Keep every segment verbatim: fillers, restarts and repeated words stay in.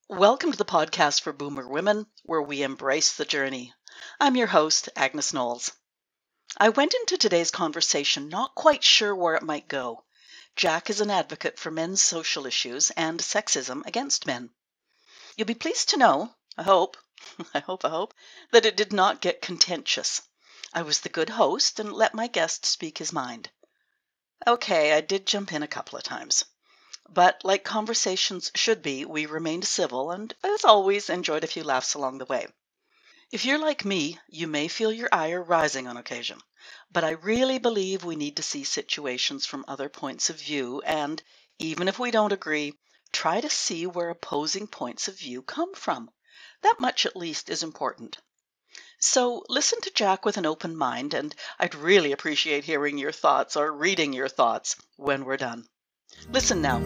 Welcome to the podcast for Boomer Women, where we embrace the journey. I'm your host, Agnes Knowles. I went into today's conversation not quite sure where it might go. Jack is an advocate for men's social issues and sexism against men. You'll be pleased to know, I hope, I hope, I hope, that it did not get contentious. I was the good host and let my guest speak his mind. Okay, I did jump in a couple of times. But like conversations should be, we remained civil and, as always, enjoyed a few laughs along the way. If you're like me, you may feel your ire rising on occasion, but I really believe we need to see situations from other points of view and, even if we don't agree, try to see where opposing points of view come from. That much at least is important. So listen to Jack with an open mind, and I'd really appreciate hearing your thoughts or reading your thoughts when we're done. Listen now.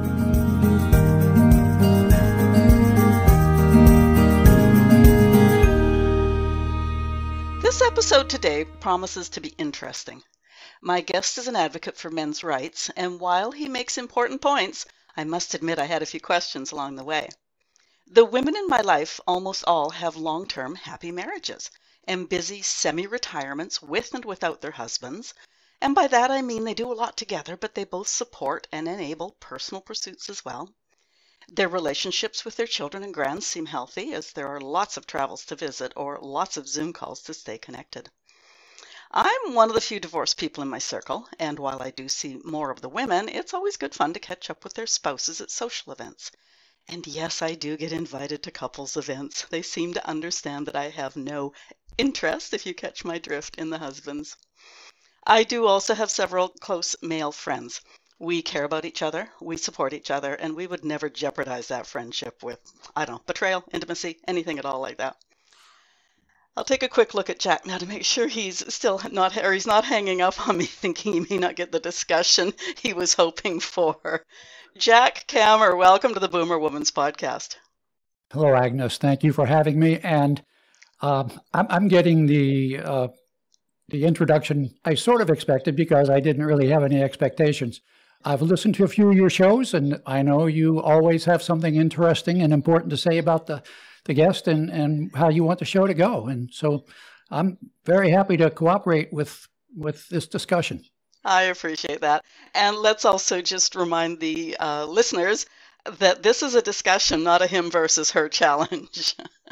This episode today promises to be interesting. My guest is an advocate for men's rights, and while he makes important points, I must admit I had a few questions along the way. The women in my life almost all have long-term happy marriages and busy semi-retirements with and without their husbands. And by that I mean they do a lot together, but they both support and enable personal pursuits as well. Their relationships with their children and grands seem healthy, as there are lots of travels to visit or lots of Zoom calls to stay connected. I'm one of the few divorced people in my circle, and while I do see more of the women, it's always good fun to catch up with their spouses at social events. And yes, I do get invited to couples events. They seem to understand that I have no interest, if you catch my drift, in the husbands. I do also have several close male friends. We care about each other, we support each other, and we would never jeopardize that friendship with, I don't know, betrayal, intimacy, anything at all like that. I'll take a quick look at Jack now to make sure he's still not, or he's not hanging up on me thinking he may not get the discussion he was hoping for. Jack Kammer, welcome to the Boomer Woman's podcast. Hello, Agnes. Thank you for having me. And uh, I'm, I'm getting the... Uh, The introduction I sort of expected because I didn't really have any expectations. I've listened to a few of your shows, and I know you always have something interesting and important to say about the, the guest and, and how you want the show to go. And so I'm very happy to cooperate with, with this discussion. I appreciate that. And let's also just remind the uh, listeners that this is a discussion, not a him versus her challenge.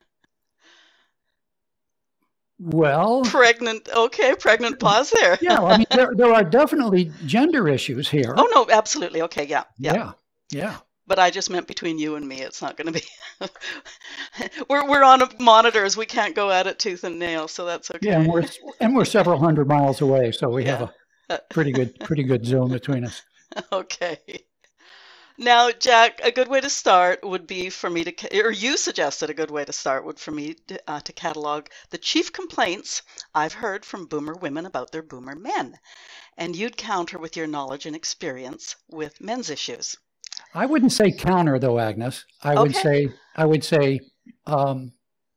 Well, pregnant. Okay, pregnant pause there. Yeah, I mean, there, there are definitely gender issues here. Oh, no, absolutely. Okay, yeah, yeah. Yeah, yeah. But I just meant between you and me. It's not going to be. we're we're on monitors. We can't go at it tooth and nail, so that's okay. Yeah, and we're and we're several hundred miles away, so we yeah. have a pretty good pretty good zone between us. Okay. Now, Jack, a good way to start would be for me to, or you suggested a good way to start would for me to, uh, to catalog the chief complaints I've heard from boomer women about their boomer men. And you'd counter with your knowledge and experience with men's issues. I wouldn't say counter, though, Agnes. I okay. would say, I would say, um,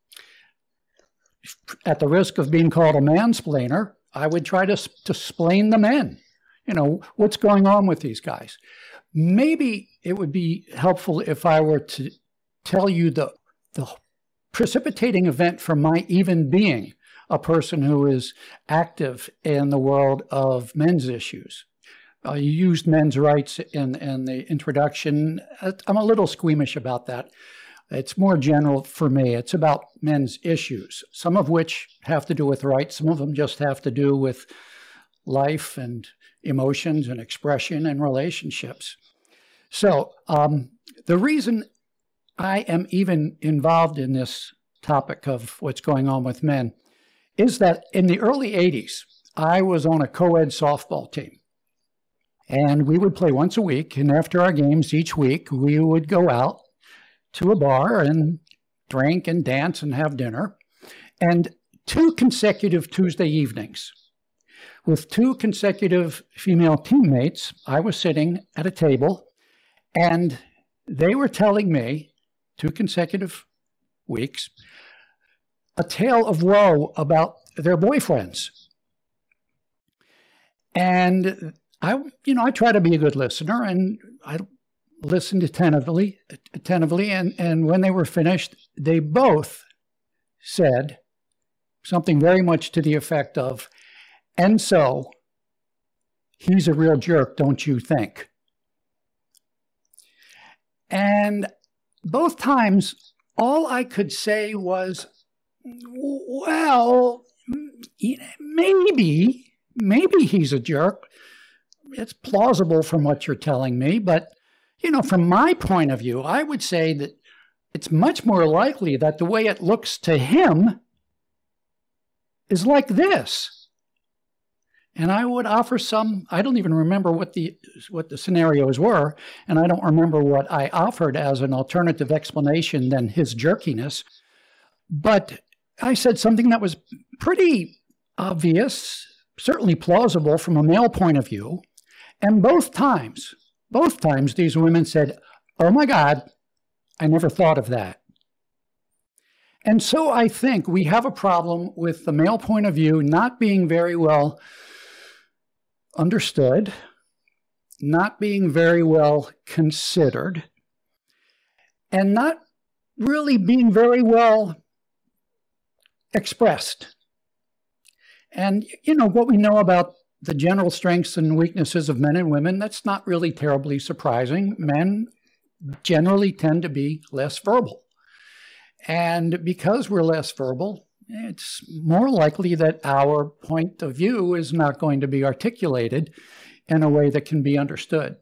at the risk of being called a mansplainer, I would try to, to explain the men. You know, what's going on with these guys. Maybe it would be helpful if I were to tell you the, the precipitating event for my even being a person who is active in the world of men's issues. Uh, you used men's rights in, in the introduction. I'm a little squeamish about that. It's more general for me. It's about men's issues, some of which have to do with rights. Some of them just have to do with life and emotions and expression and relationships. So um, the reason I am even involved in this topic of what's going on with men is that in the early eighties, I was on a co-ed softball team. And we would play once a week. And after our games each week, we would go out to a bar and drink and dance and have dinner. And two consecutive Tuesday evenings, with two consecutive female teammates, I was sitting at a table, and they were telling me, two consecutive weeks, a tale of woe about their boyfriends. And I, you know, I try to be a good listener, and I listened attentively, attentively, and, and when they were finished, they both said something very much to the effect of, "And so, he's a real jerk, don't you think?" And both times, all I could say was, well, maybe, maybe he's a jerk. It's plausible from what you're telling me, but, you know, from my point of view, I would say that it's much more likely that the way it looks to him is like this. And I would offer some, I don't even remember what the what the scenarios were, and I don't remember what I offered as an alternative explanation than his jerkiness. But I said something that was pretty obvious, certainly plausible from a male point of view. And both times, both times these women said, "Oh my God, I never thought of that." And so I think we have a problem with the male point of view not being very well understood, not being very well considered, and not really being very well expressed. And, you know, what we know about the general strengths and weaknesses of men and women, that's not really terribly surprising. Men generally tend to be less verbal. And because we're less verbal, it's more likely that our point of view is not going to be articulated in a way that can be understood.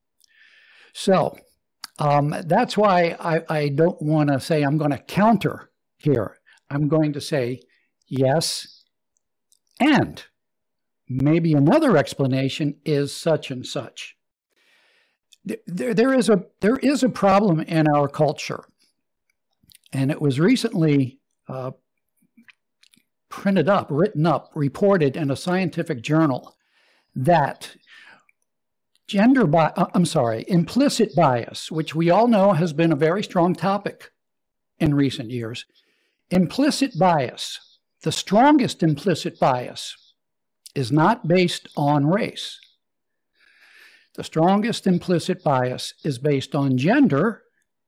So um, that's why I, I don't want to say I'm going to counter here. I'm going to say yes, and maybe another explanation is such and such. There, there is a, there is a problem in our culture, and it was recently uh, printed up, written up, reported in a scientific journal that gender bias, I'm sorry, implicit bias, which we all know has been a very strong topic in recent years. Implicit bias, the strongest implicit bias, is not based on race. The strongest implicit bias is based on gender,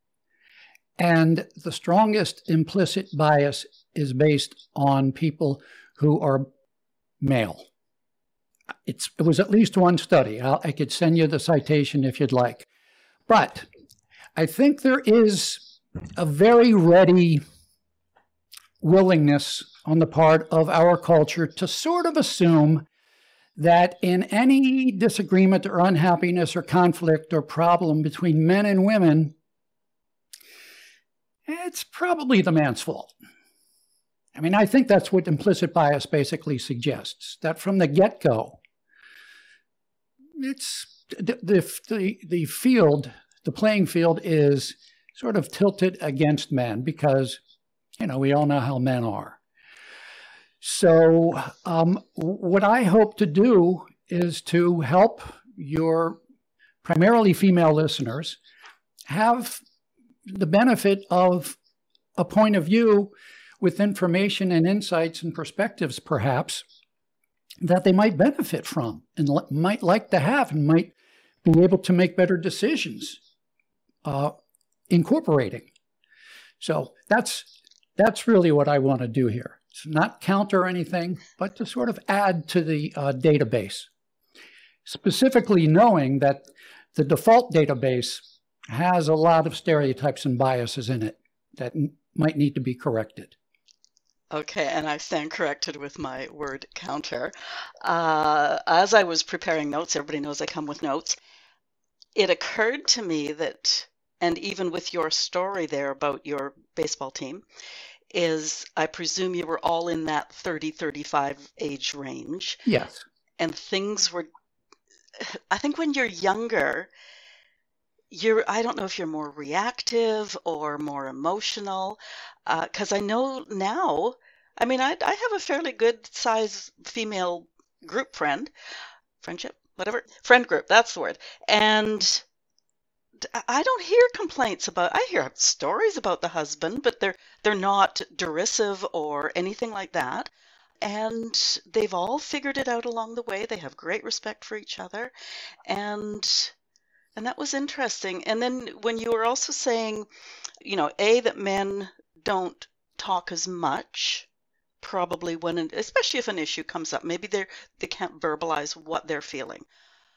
and the strongest implicit bias is based on people who are male. It's, it was at least one study. I'll, I could send you the citation if you'd like. But I think there is a very ready willingness on the part of our culture to sort of assume that in any disagreement or unhappiness or conflict or problem between men and women, it's probably the man's fault. I mean, I think that's what implicit bias basically suggests, that from the get-go, it's the, the, the field, the playing field is sort of tilted against men because, you know, we all know how men are. So um, what I hope to do is to help your primarily female listeners have the benefit of a point of view with information and insights and perspectives, perhaps, that they might benefit from and might like to have and might be able to make better decisions uh, incorporating. So that's, that's really what I want to do here. It's not counter anything, but to sort of add to the uh, database, specifically knowing that the default database has a lot of stereotypes and biases in it that might need to be corrected. Okay, and I stand corrected with my word counter. Uh, as I was preparing notes, everybody knows I come with notes, it occurred to me that, and even with your story there about your baseball team, is I presume you were all in that thirty, thirty-five age range. Yes. And things were, I think when you're younger, you're, I don't know if you're more reactive or more emotional, because uh, I know now, I mean, I, I have a fairly good size female group friend, friendship, whatever, friend group, that's the word. And I don't hear complaints about, I hear stories about the husband, but they're, they're not derisive or anything like that. And they've all figured it out along the way. They have great respect for each other. And And that was interesting. And then when you were also saying, you know, A, that men don't talk as much, probably when, an, especially if an issue comes up, maybe they're, they can't verbalize what they're feeling.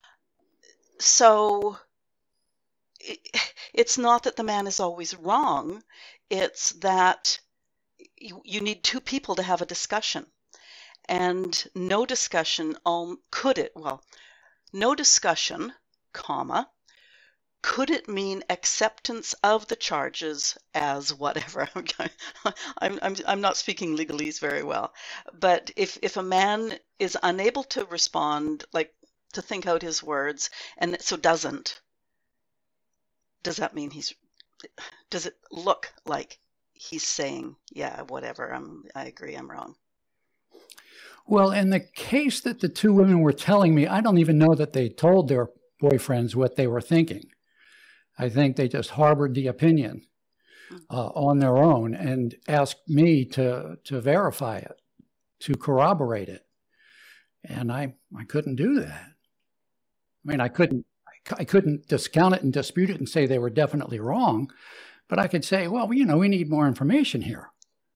So it, it's not that the man is always wrong. It's that you, you need two people to have a discussion. And no discussion, um, could it, well, no discussion, comma, could it mean acceptance of the charges as whatever? I'm, I'm, I'm not speaking legalese very well. But if, if a man is unable to respond, like to think out his words, and so doesn't, does that mean he's, does it look like he's saying, yeah, whatever, I'm, I agree, I'm wrong? Well, in the case that the two women were telling me, I don't even know that they told their boyfriends what they were thinking. I think they just harbored the opinion uh, on their own and asked me to to verify it, to corroborate it. And I, I couldn't do that. I mean, I couldn't, I couldn't discount it and dispute it and say they were definitely wrong, but I could say, well, you know, we need more information here.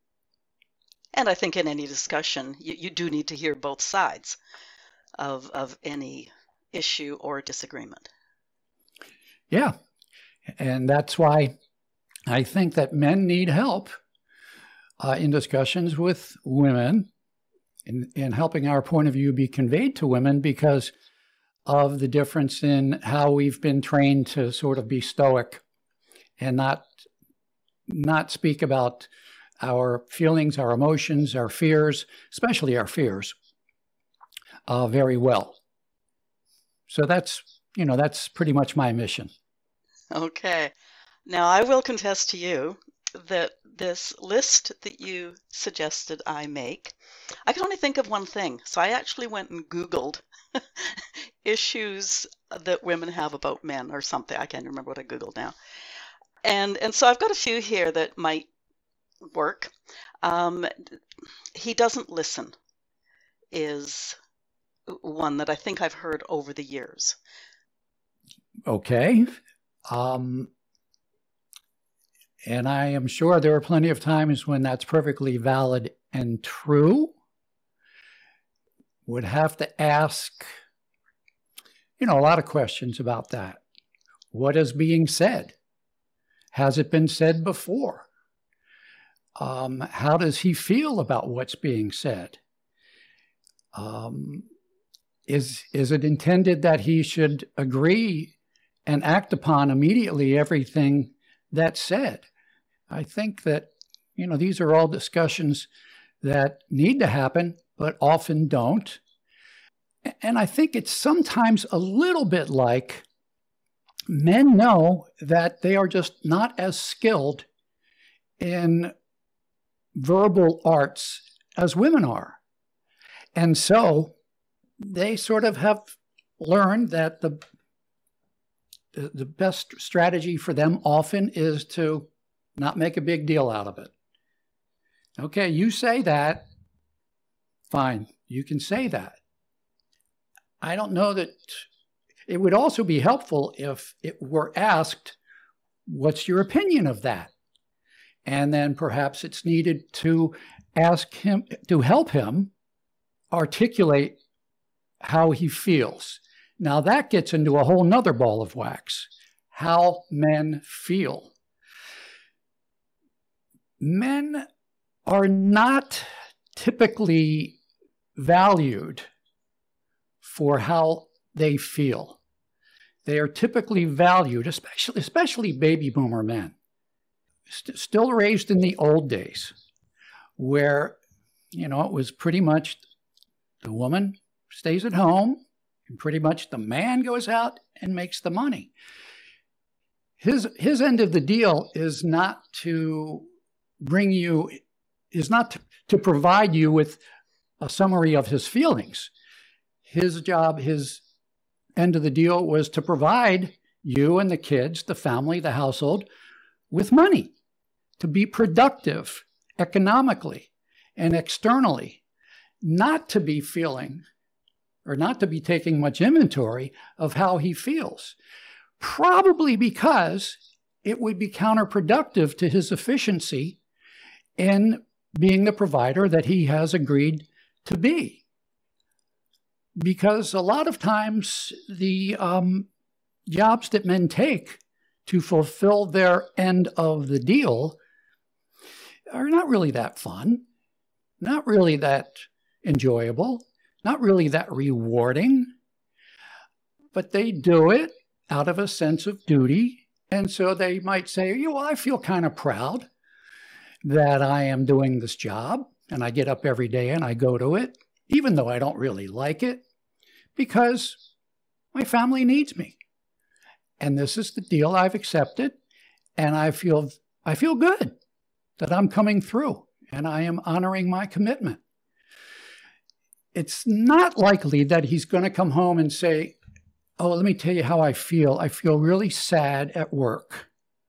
And I think in any discussion, you, you do need to hear both sides of, of any issue or disagreement. Yeah. And that's why I think that men need help uh, in discussions with women, in, in helping our point of view be conveyed to women, because of the difference in how we've been trained to sort of be stoic and not, not speak about our feelings, our emotions, our fears, especially our fears, uh, very well. So that's, you know, that's pretty much my mission. Okay. Now, I will confess to you that this list that you suggested I make, I could only think of one thing. So I actually went and Googled issues that women have about men or something. I can't remember what I Googled now. And, and so I've got a few here that might work. Um, he doesn't listen is one that I think I've heard over the years. Okay. Um, and I am sure there are plenty of times when that's perfectly valid and true. Would have to ask, you know, a lot of questions about that. What is being said? Has it been said before? Um, how does he feel about what's being said? Um, is, is it intended that he should agree and act upon immediately everything that's said? I think that, you know, these are all discussions that need to happen, but often don't. And I think it's sometimes a little bit like men know that they are just not as skilled in verbal arts as women are. And so they sort of have learned that the The, the best strategy for them often is to not make a big deal out of it. Okay, you say that, fine, you can say that. I don't know that it would also be helpful if it were asked, what's your opinion of that? And then perhaps it's needed to ask him, to help him articulate how he feels. Now that gets into a whole nother ball of wax, how men feel. Men are not typically valued for how they feel. They are typically valued, especially, especially baby boomer men, st- still raised in the old days, where, you know, it was pretty much the woman stays at home, and pretty much the man goes out and makes the money. His, his end of the deal is not to bring you, is not to, to provide you with a summary of his feelings. His job, his end of the deal was to provide you and the kids, the family, the household, with money, to be productive economically and externally, not to be feeling or not to be taking much inventory of how he feels. probably because it would be counterproductive to his efficiency in being the provider that he has agreed to be. Because a lot of times the um, jobs that men take to fulfill their end of the deal are not really that fun, not really that enjoyable, not really that rewarding, but they do it out of a sense of duty. And so they might say, yeah, well, I feel kind of proud that I am doing this job, and I get up every day and I go to it, even though I don't really like it, because my family needs me. And this is the deal I've accepted, and I feel I feel good that I'm coming through, and I am honoring my commitment. It's not likely that he's going to come home and say, oh, let me tell you how I feel. I feel really sad at work.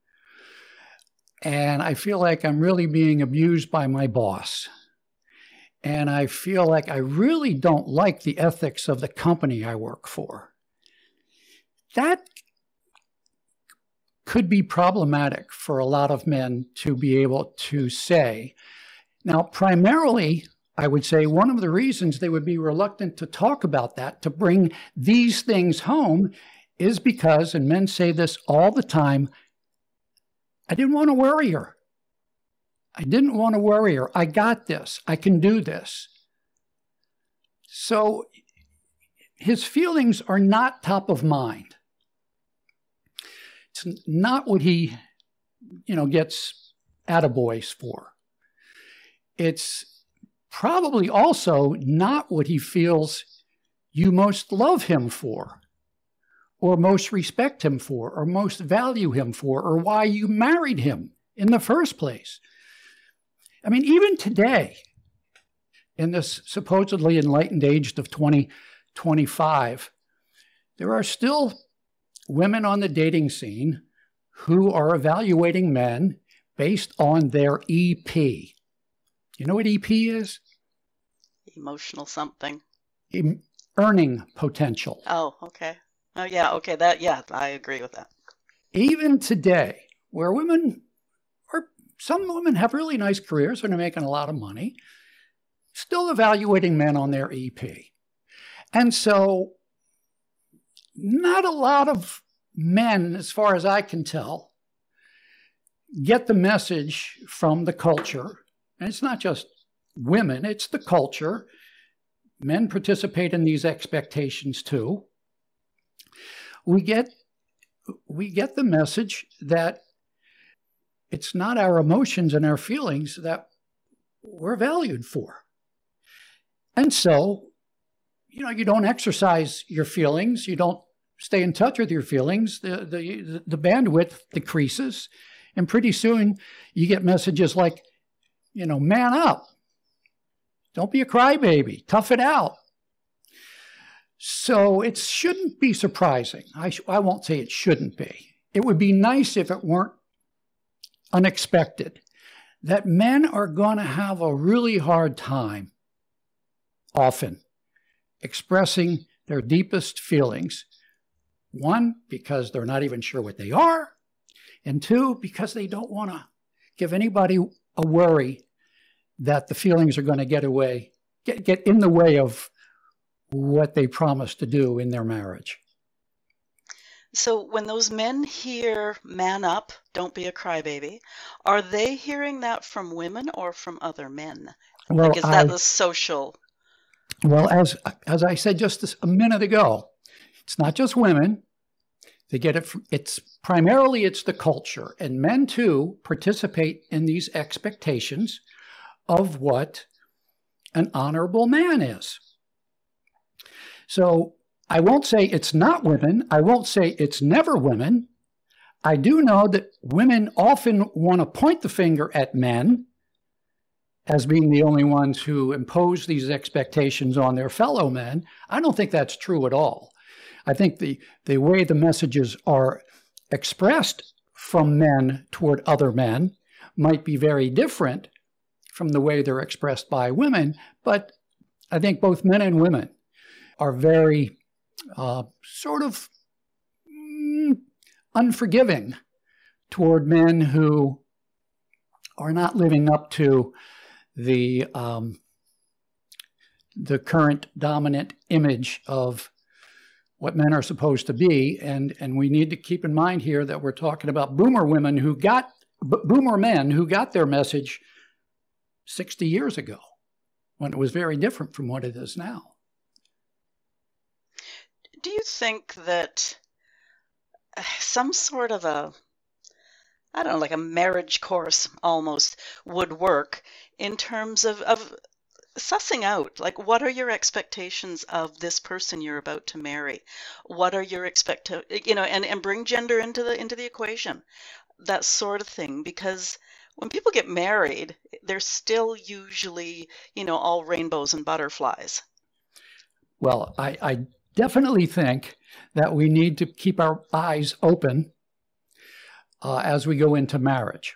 And I feel like I'm really being abused by my boss. And I feel like I really don't like the ethics of the company I work for. That could be problematic for a lot of men to be able to say. Now, primarily, I would say one of the reasons they would be reluctant to talk about that, to bring these things home, is because, and men say this all the time, I didn't want to worry her. I didn't want to worry her. I got this. I can do this. So his feelings are not top of mind. It's not what he, you know, gets attaboys for. It's probably also not what he feels you most love him for, or most respect him for, or most value him for, or why you married him in the first place. I mean, even today, in this supposedly enlightened age of twenty twenty-five, there are still women on the dating scene who are evaluating men based on their E P. You know what E P is? Emotional something. Earning potential. Oh, okay. Oh, yeah, okay. That, yeah, I agree with that. Even today, where women, or some women have really nice careers and are making a lot of money, still evaluating men on their E P. And so, not a lot of men, as far as I can tell, get the message from the culture. And it's not just women, it's the culture. Men participate in these expectations too. We get, we get the message that it's not our emotions and our feelings that we're valued for. And so, you know, you don't exercise your feelings, you don't stay in touch with your feelings, the, the, the bandwidth decreases, and pretty soon you get messages like, you know, man up. Don't be a crybaby. Tough it out. So it shouldn't be surprising. I, sh- I won't say it shouldn't be. It would be nice if it weren't unexpected, that men are going to have a really hard time, often, expressing their deepest feelings. One, because they're not even sure what they are. And two, because they don't want to give anybody a worry that the feelings are going to get away, get, get in the way of what they promised to do in their marriage. So when those men hear man up, don't be a crybaby, are they hearing that from women or from other men? Well, like, is that I, the social? Well, as, as I said just a minute ago, it's not just women. They get it from, it's primarily it's the culture, and men too participate in these expectations of what an honorable man is. So I won't say it's not women. I won't say it's never women. I do know that women often want to point the finger at men as being the only ones who impose these expectations on their fellow men. I don't think that's true at all. I think the, the way the messages are expressed from men toward other men might be very different from the way they're expressed by women, but I think both men and women are very uh, sort of mm, unforgiving toward men who are not living up to the um, the current dominant image of what men are supposed to be. And, and we need to keep in mind here that we're talking about boomer women who got, boomer men who got their message sixty years ago, when it was very different from what it is now. Do you think that some sort of a, I don't know, like a marriage course almost would work in terms of, of sussing out, like, what are your expectations of this person you're about to marry? What are your expect, you know, and, and bring gender into the into the equation, that sort of thing. Because when people get married, they're still usually, you know, all rainbows and butterflies. Well, I, I definitely think that we need to keep our eyes open uh, as we go into marriage.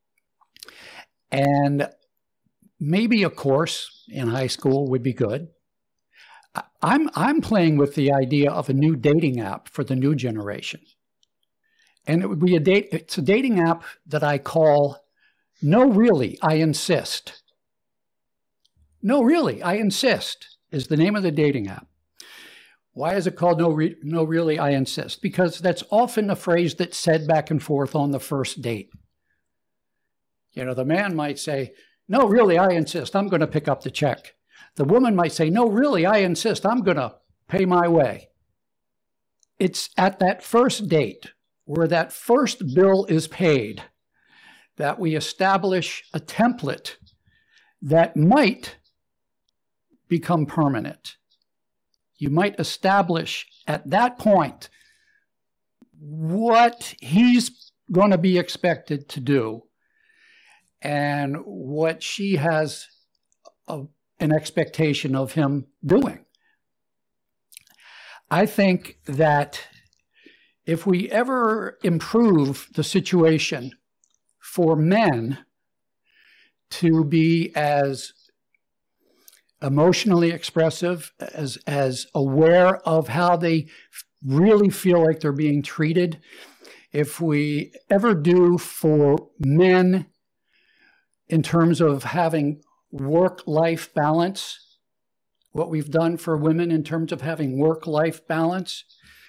And maybe a course in high school would be good. I'm, I'm playing with the idea of a new dating app for the new generation. And it would be a date, it's a dating app that I call No Really, I Insist. No Really, I Insist is the name of the dating app. Why is it called No, Re no Really, I Insist? Because that's often a phrase that's said back and forth on the first date. You know, the man might say, no, really, I insist, I'm going to pick up the check. The woman might say, no, really, I insist, I'm going to pay my way. It's at that first date, where that first bill is paid, that we establish a template that might become permanent. You might establish at that point what he's going to be expected to do and what she has a, an expectation of him doing. I think that if we ever improve the situation for men to be as emotionally expressive, as, as aware of how they really feel like they're being treated, if we ever do for men in terms of having work-life balance, what we've done for women in terms of having work-life balance,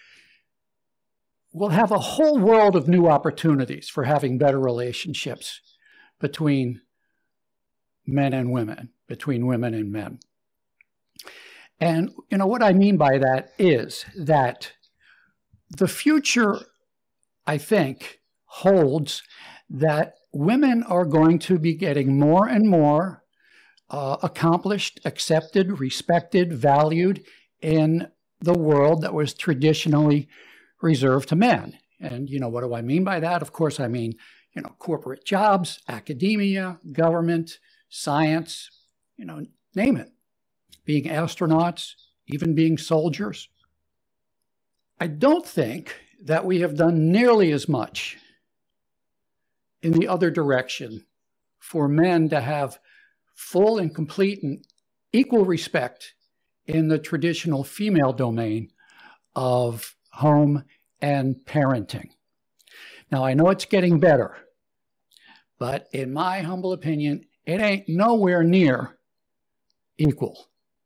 we'll have a whole world of new opportunities for having better relationships between men and women, between women and men. And, you know, what I mean by that is that the future, I think, holds that women are going to be getting more and more uh, accomplished, accepted, respected, valued in the world that was traditionally reserved to men. And, you know, what do I mean by that? Of course, I mean, you know, corporate jobs, academia, government, science, you know, name it. Being astronauts, even being soldiers. I don't think that we have done nearly as much in the other direction for men to have full and complete and equal respect in the traditional female domain of home and parenting. Now, I know it's getting better, but in my humble opinion, it ain't nowhere near equal.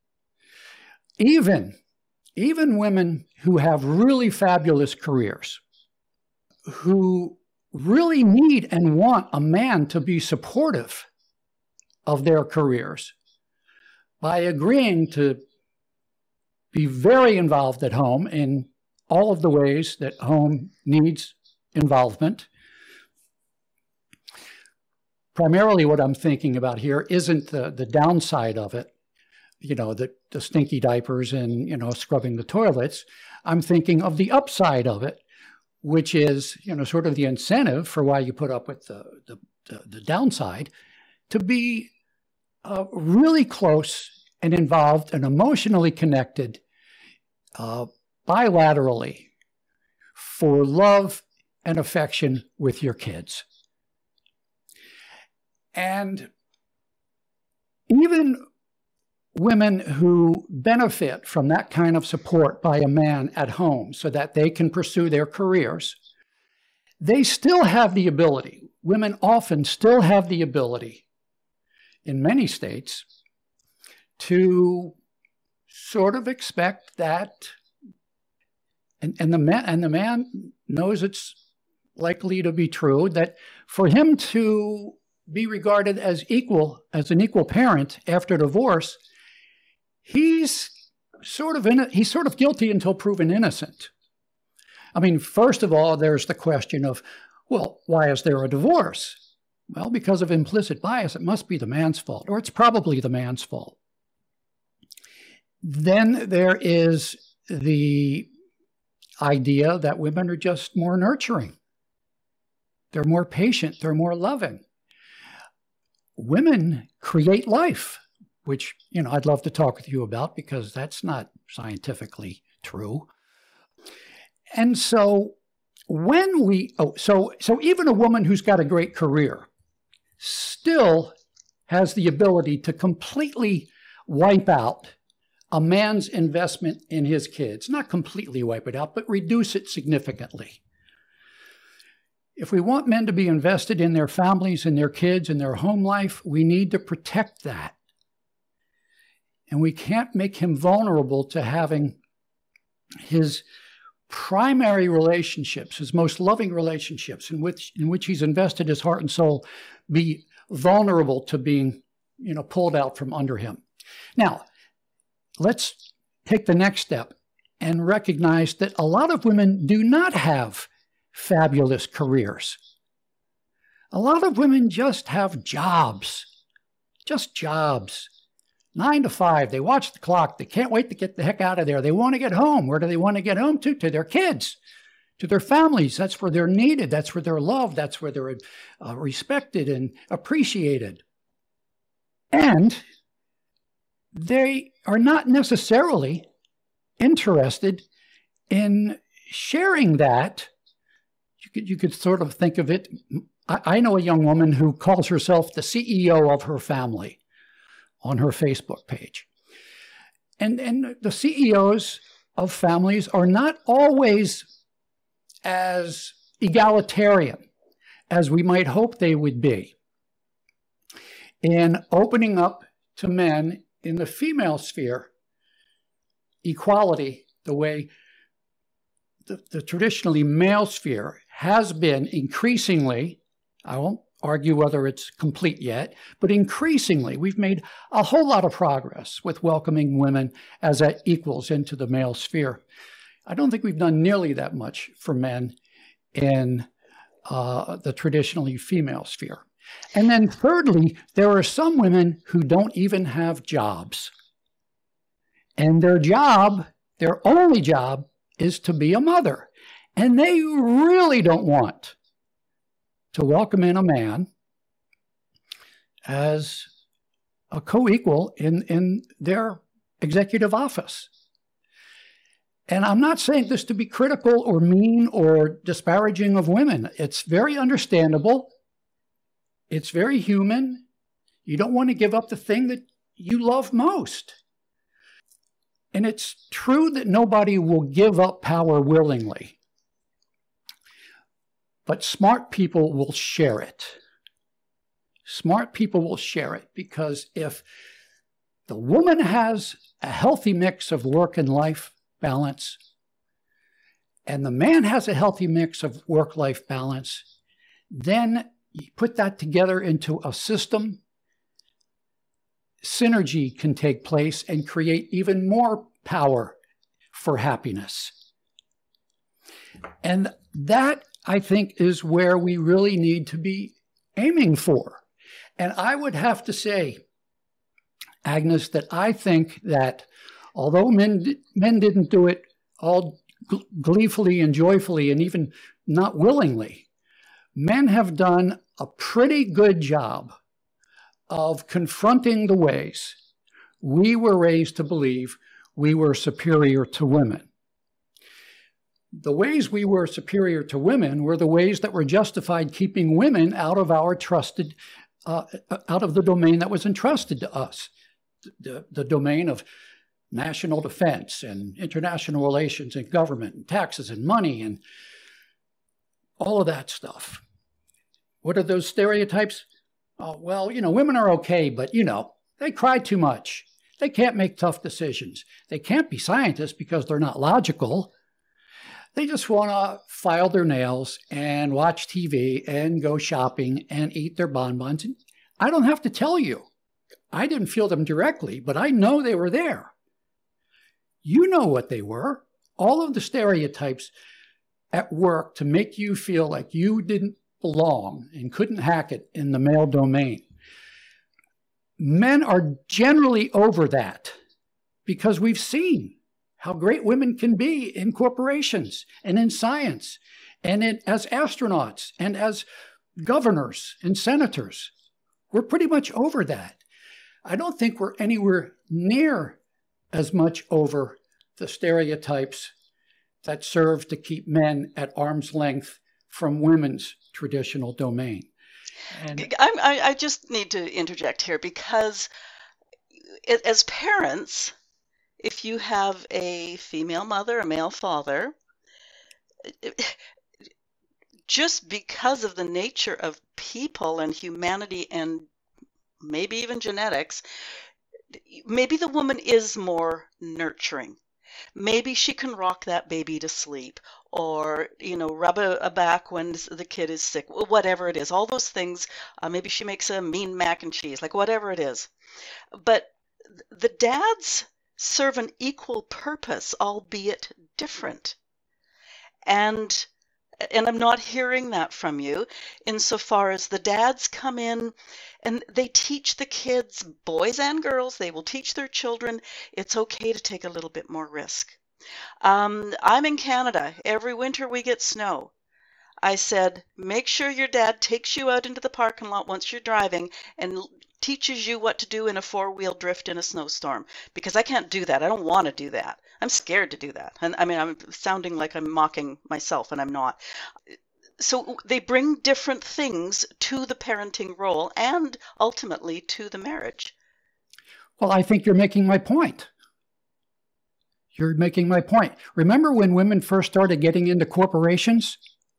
Even, even women who have really fabulous careers, who really need and want a man to be supportive of their careers by agreeing to be very involved at home in all of the ways that home needs involvement. Primarily what I'm thinking about here isn't the, the downside of it, you know, the, the stinky diapers and, you know, scrubbing the toilets. I'm thinking of the upside of it, which is, you know, sort of the incentive for why you put up with the, the, the, the downside, to be uh, really close and involved and emotionally connected uh, bilaterally for love and affection with your kids. And even women who benefit from that kind of support by a man at home so that they can pursue their careers they still have the ability, women often still have the ability in many states to sort of expect that, and, and, the man, and the man knows it's likely to be true, that for him to be regarded as equal, as an equal parent after divorce, he's sort of in, he's sort of guilty until proven innocent. I mean, first of all, there's the question of, well, why is there a divorce? Well, because of implicit bias, it must be the man's fault, or it's probably the man's fault. Then there is the idea that women are just more nurturing. They're more patient. They're more loving. Women create life, which, you know, I'd love to talk with you about because that's not scientifically true. And so when we, oh, so, so even a woman who's got a great career still has the ability to completely wipe out a man's investment in his kids. Not completely wipe it out, but reduce it significantly. If we want men to be invested in their families and their kids and their home life, we need to protect that. And we can't make him vulnerable to having his primary relationships, his most loving relationships in which, in which he's invested his heart and soul, be vulnerable to being, you know, pulled out from under him. Now, let's take the next step and recognize that a lot of women do not have fabulous careers. A lot of women just have jobs, just jobs. Nine to five, they watch the clock. They can't wait to get the heck out of there. They want to get home. Where do they want to get home to? To their kids, to their families. That's where they're needed. That's where they're loved. That's where they're uh, respected and appreciated. And they are not necessarily interested in sharing that. You could, you could sort of think of it. I, I know a young woman who calls herself the C E O of her family on her Facebook page. And, and the C E Os of families are not always as egalitarian as we might hope they would be in opening up to men in the female sphere equality the way the, the traditionally male sphere has been increasingly. I won't argue whether it's complete yet, but increasingly we've made a whole lot of progress with welcoming women as equals into the male sphere. I don't think we've done nearly that much for men in uh, the traditionally female sphere. And then thirdly, there are some women who don't even have jobs. And their job, their only job, is to be a mother. And they really don't want to welcome in a man as a co-equal in, in their executive office. And I'm not saying this to be critical or mean or disparaging of women. It's very understandable. It's very human. You don't want to give up the thing that you love most. And it's true that nobody will give up power willingly. But smart people will share it. Smart people will share it because if the woman has a healthy mix of work and life balance, and the man has a healthy mix of work-life balance, then you put that together into a system, synergy can take place and create even more power for happiness. And that, I think, is where we really need to be aiming for. And I would have to say, Agnes, that I think that although men, men didn't do it all gleefully and joyfully and even not willingly, men have done a pretty good job of confronting the ways we were raised to believe we were superior to women. The ways we were superior to women were the ways that were justified keeping women out of our trusted, uh, out of the domain that was entrusted to us, the, the domain of national defense and international relations and government and taxes and money and all of that stuff. What are those stereotypes? Oh, well, you know, women are okay, but, you know, they cry too much. They can't make tough decisions. They can't be scientists because they're not logical. They just want to file their nails and watch T V and go shopping and eat their bonbons. I don't have to tell you. I didn't feel them directly, but I know they were there. You know what they were. All of the stereotypes at work to make you feel like you didn't belong and couldn't hack it in the male domain. Men are generally over that because we've seen how great women can be in corporations and in science and in, as astronauts and as governors and senators. We're pretty much over that. I don't think we're anywhere near as much over the stereotypes that serve to keep men at arm's length from women's traditional domain. And I'm, I, I just need to interject here because as parents, if you have a female mother, a male father, just because of the nature of people and humanity and maybe even genetics, maybe the woman is more nurturing. Maybe she can rock that baby to sleep or, you know, rub a, a back when the kid is sick, whatever it is, all those things. Uh, maybe she makes a mean mac and cheese, like whatever it is. But the dads serve an equal purpose, albeit different. And and I'm not hearing that from you insofar as the dads come in and they teach the kids, boys and girls, they will teach their children it's okay to take a little bit more risk. Um, I'm in Canada. Every winter we get snow. I said, make sure your dad takes you out into the parking lot once you're driving and teaches you what to do in a four-wheel drift in a snowstorm, because I can't do that. I don't want to do that. I'm scared to do that. And I mean, I'm sounding like I'm mocking myself, and I'm not. So they bring different things to the parenting role and ultimately to the marriage. Well, I think you're making my point. You're making my point. Remember when women first started getting into corporations?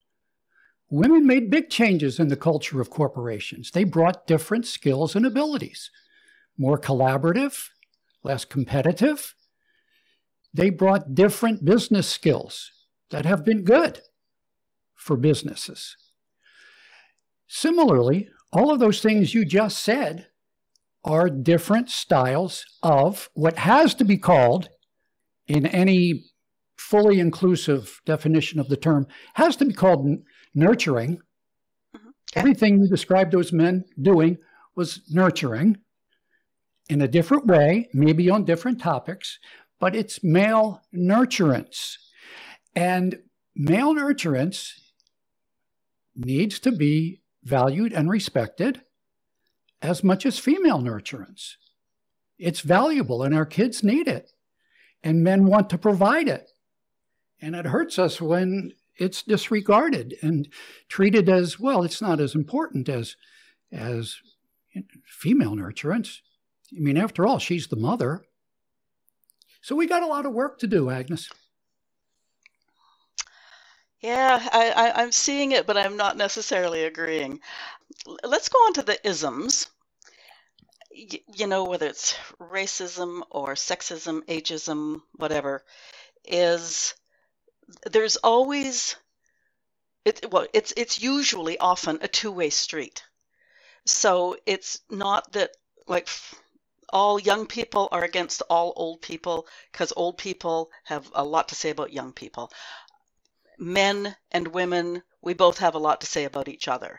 Women made big changes in the culture of corporations. They brought different skills and abilities, more collaborative, less competitive. They brought different business skills that have been good for businesses. Similarly, all of those things you just said are different styles of what has to be called, in any fully inclusive definition of the term, has to be called nurturing. Mm-hmm. Okay. Everything you described those men doing was nurturing in a different way, maybe on different topics, but it's male nurturance. And male nurturance needs to be valued and respected as much as female nurturance. It's valuable and our kids need it. And men want to provide it. And it hurts us when it's disregarded and treated as, well, it's not as important as, as female nurturance. I mean, after all, she's the mother. So we got a lot of work to do, Agnes. Yeah, I, I, I'm seeing it, but I'm not necessarily agreeing. Let's go on to the isms. Y- you know, whether it's racism or sexism, ageism, whatever, is there's always, it, well, it's it's usually often a two-way street. So it's not that like all young people are against all old people, because old people have a lot to say about young people. Men and women, we both have a lot to say about each other.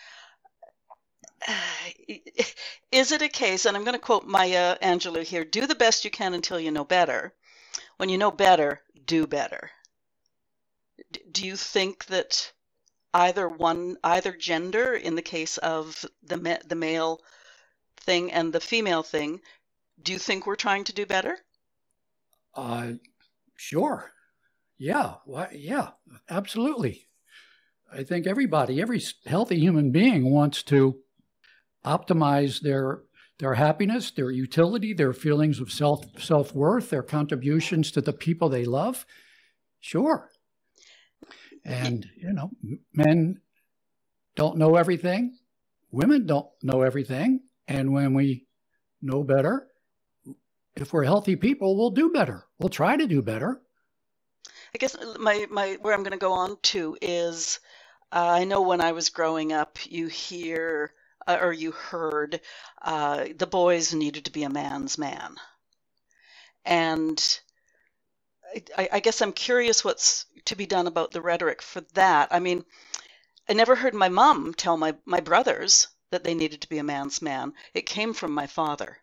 Is it a case, and I'm going to quote Maya Angelou here, do the best you can until you know better. When you know better, do better. Do you think that either one, either gender, in the case of the ma- the male thing and the female thing, do you think we're trying to do better? Uh, sure. Yeah. Why, yeah, absolutely. I think everybody, every healthy human being wants to optimize their their happiness, their utility, their feelings of self self-worth, their contributions to the people they love. Sure. And, you know, men don't know everything. Women don't know everything. And when we know better, if we're healthy people, we'll do better. We'll try to do better. I guess my, my where I'm going to go on to is, uh, I know when I was growing up, you hear uh, or you heard uh, the boys needed to be a man's man. And I, I guess I'm curious what's to be done about the rhetoric for that. I mean, I never heard my mom tell my, my brothers that they needed to be a man's man. It came from my father.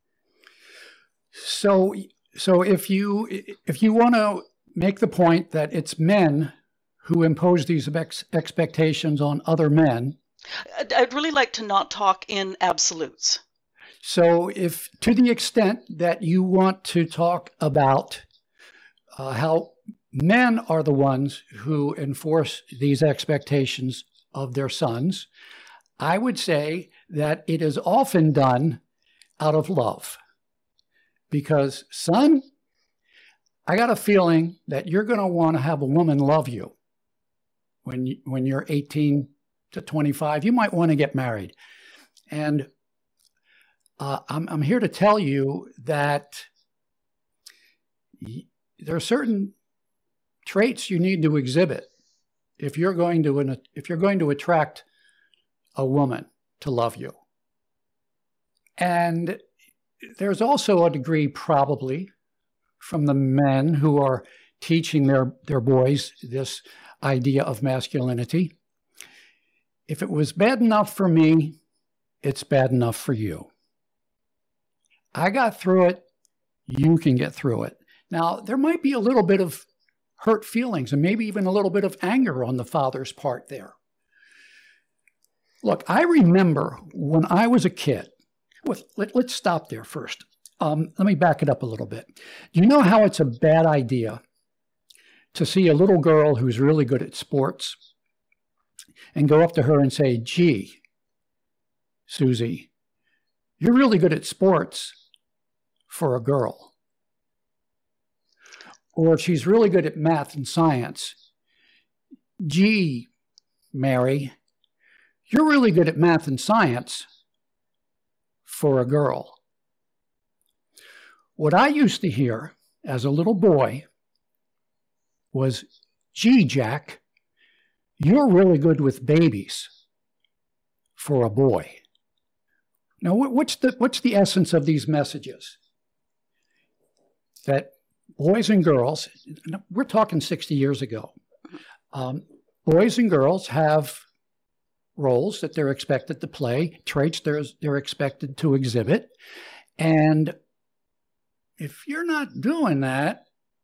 So, so if you if you want to make the point that it's men who impose these ex expectations on other men, I'd, I'd really like to not talk in absolutes. So, if to the extent that you want to talk about uh, how men are the ones who enforce these expectations of their sons, I would say that it is often done out of love. Because, son, I got a feeling that you're going to want to have a woman love you when, you, when you're eighteen to twenty-five. You might want to get married. And uh, I'm, I'm here to tell you that there are certain traits you need to exhibit if you're going to, if you're going to attract a woman to love you. And there's also a degree probably from the men who are teaching their, their boys this idea of masculinity. If it was bad enough for me, it's bad enough for you. I got through it, you can get through it. Now, there might be a little bit of hurt feelings and maybe even a little bit of anger on the father's part there. Look, I remember when I was a kid, With, let, let's stop there first. Um, let me back it up a little bit. Do you know how it's a bad idea to see a little girl who's really good at sports and go up to her and say, gee, Susie, you're really good at sports for a girl. Or if she's really good at math and science, gee, Mary, you're really good at math and science for a girl. What I used to hear as a little boy was, gee, Jack, you're really good with babies for a boy. Now, what's the, what's the essence of these messages? That boys and girls, we're talking sixty years ago, um, boys and girls have roles that they're expected to play, traits they're, they're expected to exhibit. And if you're not doing that,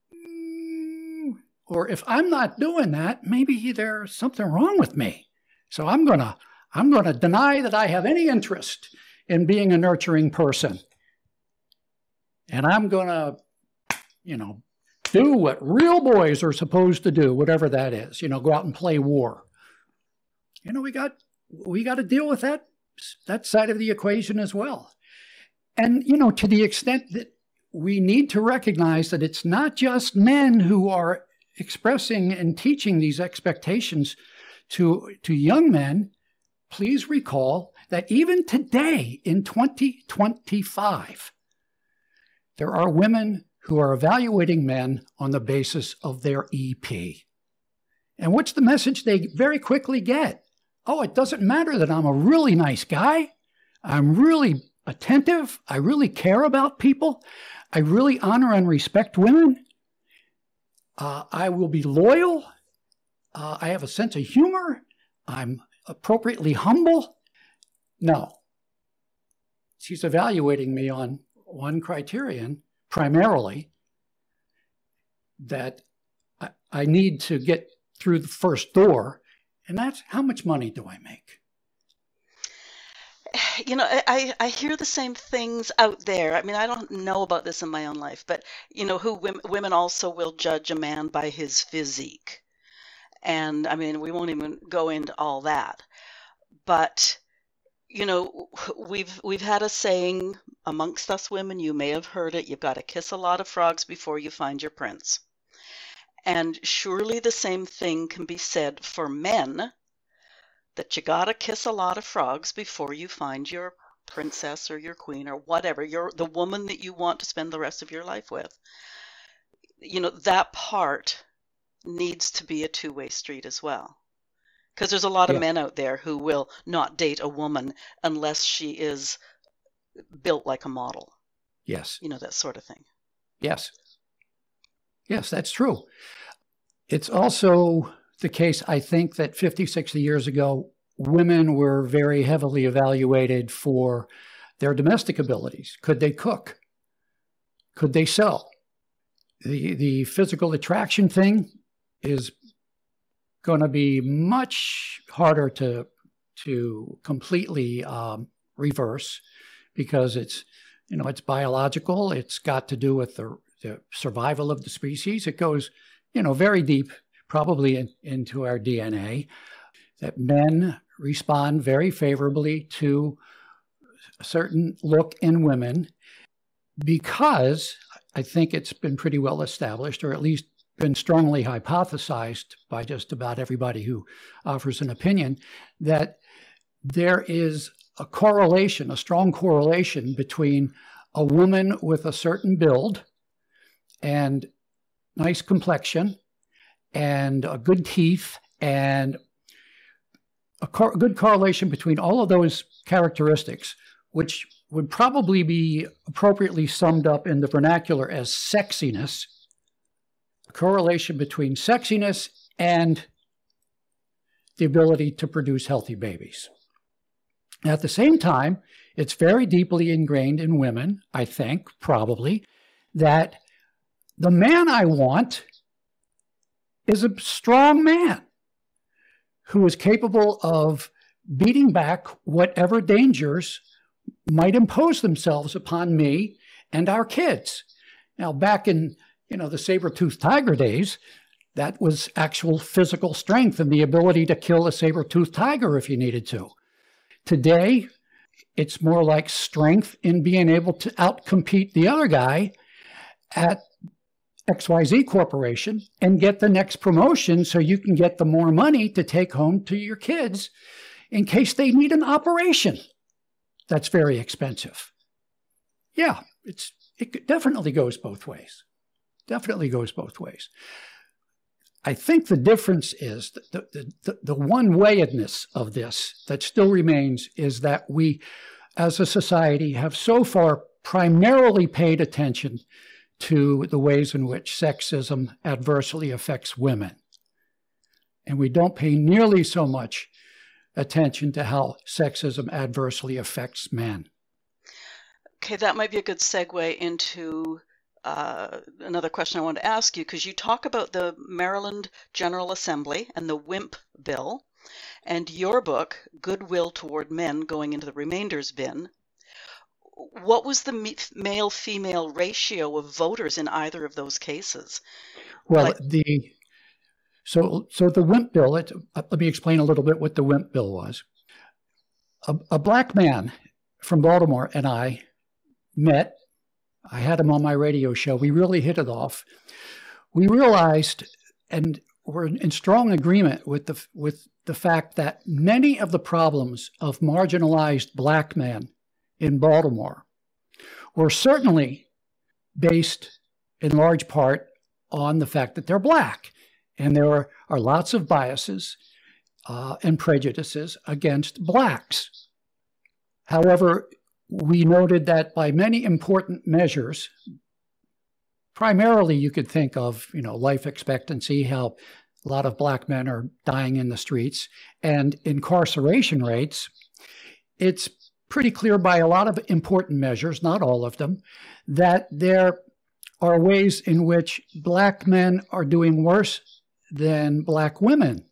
or if I'm not doing that, maybe there's something wrong with me. So I'm going to I'm going to deny that I have any interest in being a nurturing person. And I'm going to, you know, do what real boys are supposed to do, whatever that is, you know, go out and play war. You know, we got we got to deal with that, that side of the equation as well. And, you know, to the extent that we need to recognize that it's not just men who are expressing and teaching these expectations to, to young men, please recall that even today in twenty twenty-five, there are women who are evaluating men on the basis of their E P. And what's the message they very quickly get? Oh, it doesn't matter that I'm a really nice guy. I'm really attentive. I really care about people. I really honor and respect women. Uh, I will be loyal. Uh, I have a sense of humor. I'm appropriately humble. No. She's evaluating me on one criterion, primarily, that I, I need to get through the first door. And that's, how much money do I make? You know, I, I hear the same things out there. I mean, I don't know about this in my own life, but, you know, who women, women also will judge a man by his physique. And, I mean, we won't even go into all that. But, you know, we've, we've had a saying amongst us women, you may have heard it, you've got to kiss a lot of frogs before you find your prince. And surely the same thing can be said for men, that you gotta kiss a lot of frogs before you find your princess or your queen or whatever, you're the woman that you want to spend the rest of your life with. You know, that part needs to be a two-way street as well. Because there's a lot of Yeah. men out there who will not date a woman unless she is built like a model. Yes. You know, that sort of thing. Yes. Yes, that's true. It's also the case, I think, that fifty, sixty years ago, women were very heavily evaluated for their domestic abilities. Could they cook? Could they sew? The, the physical attraction thing is going to be much harder to, to completely um, reverse, because it's, you know, it's biological. It's got to do with the, the survival of the species. It goes, you know, very deep, probably in, into our D N A, that men respond very favorably to a certain look in women, because I think it's been pretty well established, or at least been strongly hypothesized by just about everybody who offers an opinion, that there is a correlation, a strong correlation between a woman with a certain build and nice complexion and uh, good teeth, and a cor good correlation between all of those characteristics, which would probably be appropriately summed up in the vernacular as sexiness, a correlation between sexiness and the ability to produce healthy babies. At the same time, it's very deeply ingrained in women, I think, probably, that the man I want is a strong man who is capable of beating back whatever dangers might impose themselves upon me and our kids. Now, back in, you know, the saber-toothed tiger days, that was actual physical strength and the ability to kill a saber-toothed tiger if you needed to. Today, it's more like strength in being able to outcompete the other guy at X Y Z Corporation and get the next promotion so you can get the more money to take home to your kids in case they need an operation that's very expensive. Yeah, it's it definitely goes both ways. Definitely goes both ways. I think the difference is that the, the, the one-wayedness of this that still remains is that we, as a society, have so far primarily paid attention to the ways in which sexism adversely affects women. And we don't pay nearly so much attention to how sexism adversely affects men. Okay, that might be a good segue into uh, another question I wanted to ask you, because you talk about the Maryland General Assembly and the WIMP bill, and your book, Goodwill Toward Men, going into the remainders bin. What was the male-female ratio of voters in either of those cases? Well, like, the so so the WIMP bill. It, let me explain a little bit what the WIMP bill was. A, a black man from Baltimore and I met. I had him on my radio show. We really hit it off. We realized, and were in strong agreement with the with the fact that many of the problems of marginalized black men in Baltimore were certainly based in large part on the fact that they're black. And there are, are lots of biases uh, and prejudices against blacks. However, we noted that by many important measures, primarily you could think of, you know, life expectancy, how a lot of black men are dying in the streets, and incarceration rates, it's pretty clear by a lot of important measures, not all of them, that there are ways in which black men are doing worse than black women.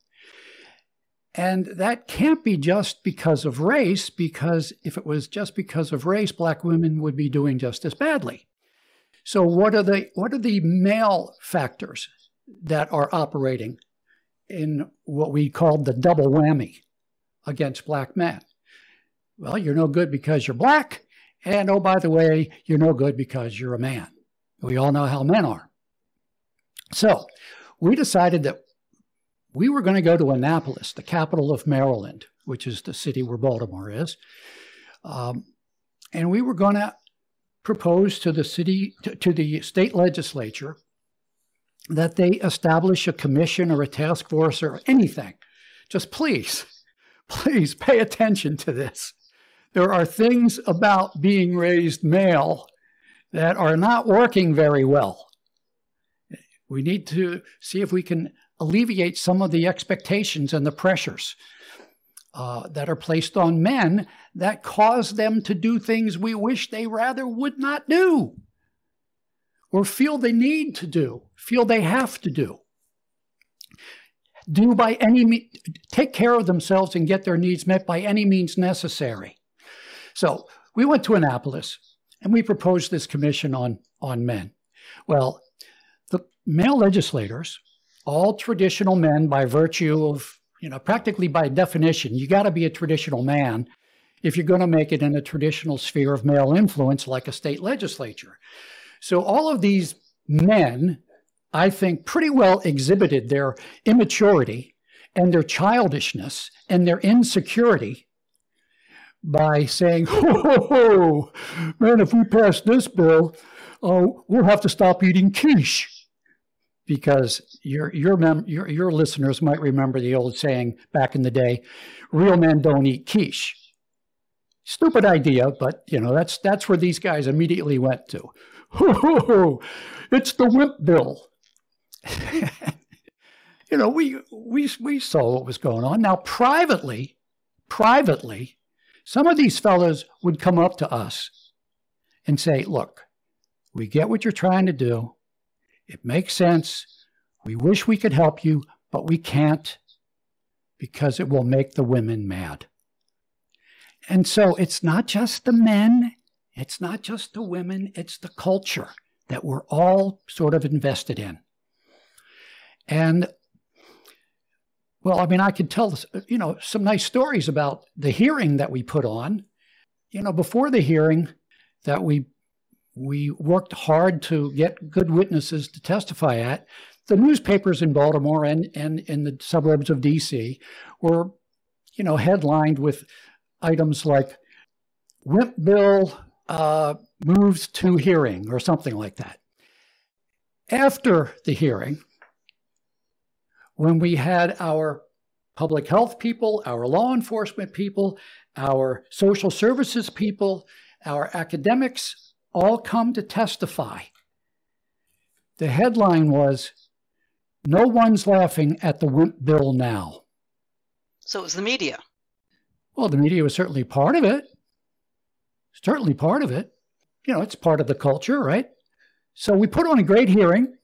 And that can't be just because of race, because if it was just because of race, black women would be doing just as badly. So what are the, what are the male factors that are operating in what we called the double whammy against black men? Well, you're no good because you're black, and oh, by the way, you're no good because you're a man. We all know how men are. So we decided that we were going to go to Annapolis, the capital of Maryland, which is the city where Baltimore is. Um, and we were going to propose to the city, to, to the state legislature, that they establish a commission or a task force or anything. Just please, please pay attention to this. There are things about being raised male that are not working very well. We need to see if we can alleviate some of the expectations and the pressures uh, that are placed on men that cause them to do things we wish they rather would not do, or feel they need to do, feel they have to do. Do by any means, take care of themselves and get their needs met by any means necessary. So we went to Annapolis and we proposed this commission on, on men. Well, the male legislators, all traditional men by virtue of, you know, practically by definition, you got to be a traditional man if you're going to make it in a traditional sphere of male influence like a state legislature. So all of these men, I think, pretty well exhibited their immaturity and their childishness and their insecurity by saying, ho, ho, ho, man, if we pass this bill, oh, we'll have to stop eating quiche. Because your, your, mem your, your listeners might remember the old saying back in the day, real men don't eat quiche. Stupid idea, but you know, that's, that's where these guys immediately went to. Ho, ho, ho, it's the wimp bill. You know, we, we, we saw what was going on. Now, privately, privately, some of these fellas would come up to us and say, look, we get what you're trying to do. It makes sense. We wish we could help you, but we can't because it will make the women mad. And so it's not just the men, it's not just the women, it's the culture that we're all sort of invested in. And, well, I mean, I could tell, you know, some nice stories about the hearing that we put on. You know, before the hearing that we we worked hard to get good witnesses to testify at, the newspapers in Baltimore and, and in the suburbs of D C were, you know, headlined with items like Wimp Bill uh, moves to hearing or something like that. After the hearing, when we had our public health people, our law enforcement people, our social services people, our academics all come to testify, the headline was, "No one's laughing at the Wimp Bill now." So it was the media. Well, the media was certainly part of it. Certainly part of it. You know, it's part of the culture, right? So we put on a great hearing.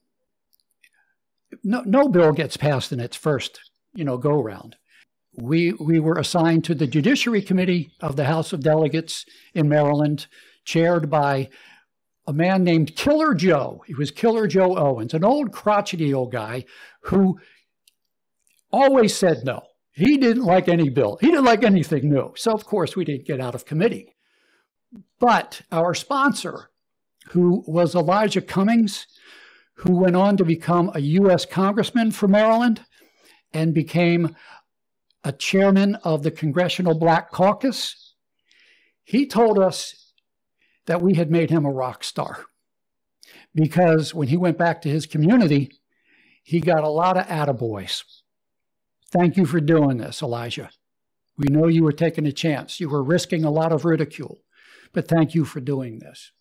No, no bill gets passed in its first, you know, go-round. We, we were assigned to the Judiciary Committee of the House of Delegates in Maryland, chaired by a man named Killer Joe. He was Killer Joe Owens, an old crotchety old guy who always said no. He didn't like any bill. He didn't like anything new. So, of course, we didn't get out of committee. But our sponsor, who was Elijah Cummings, who went on to become a U S congressman for Maryland and became a chairman of the Congressional Black Caucus, he told us that we had made him a rock star. Because when he went back to his community, he got a lot of attaboys. Thank you for doing this, Elijah. We know you were taking a chance. You were risking a lot of ridicule, but thank you for doing this.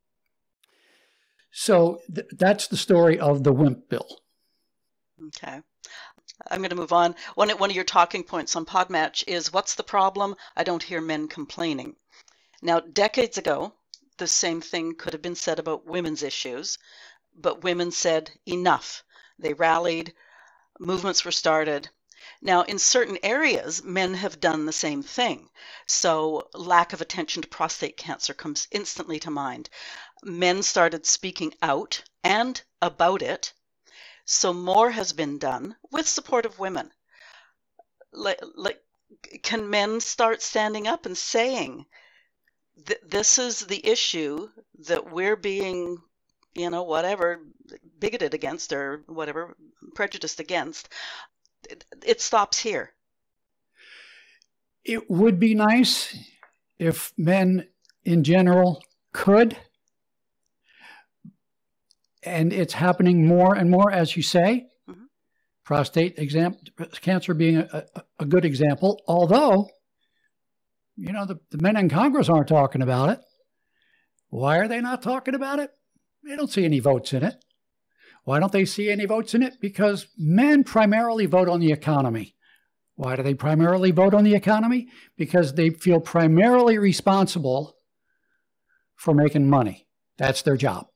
So th that's the story of the Wimp Bill. Okay. I'm going to move on. One, one of your talking points on Podmatch is, what's the problem? I don't hear men complaining. Now, decades ago, the same thing could have been said about women's issues, but women said enough. They rallied, movements were started. Now, in certain areas, men have done the same thing. So lack of attention to prostate cancer comes instantly to mind. Men started speaking out and about it. So more has been done with support of women. Like, like, can men start standing up and saying, th this is the issue that we're being, you know, whatever, bigoted against or whatever, prejudiced against. It, it stops here. It would be nice if men in general could, and it's happening more and more, as you say. Mm-hmm. Prostate exam- cancer being a, a, a good example, although, you know, the, the men in Congress aren't talking about it. Why are they not talking about it? They don't see any votes in it. Why don't they see any votes in it? Because men primarily vote on the economy. Why do they primarily vote on the economy? Because they feel primarily responsible for making money. That's their job.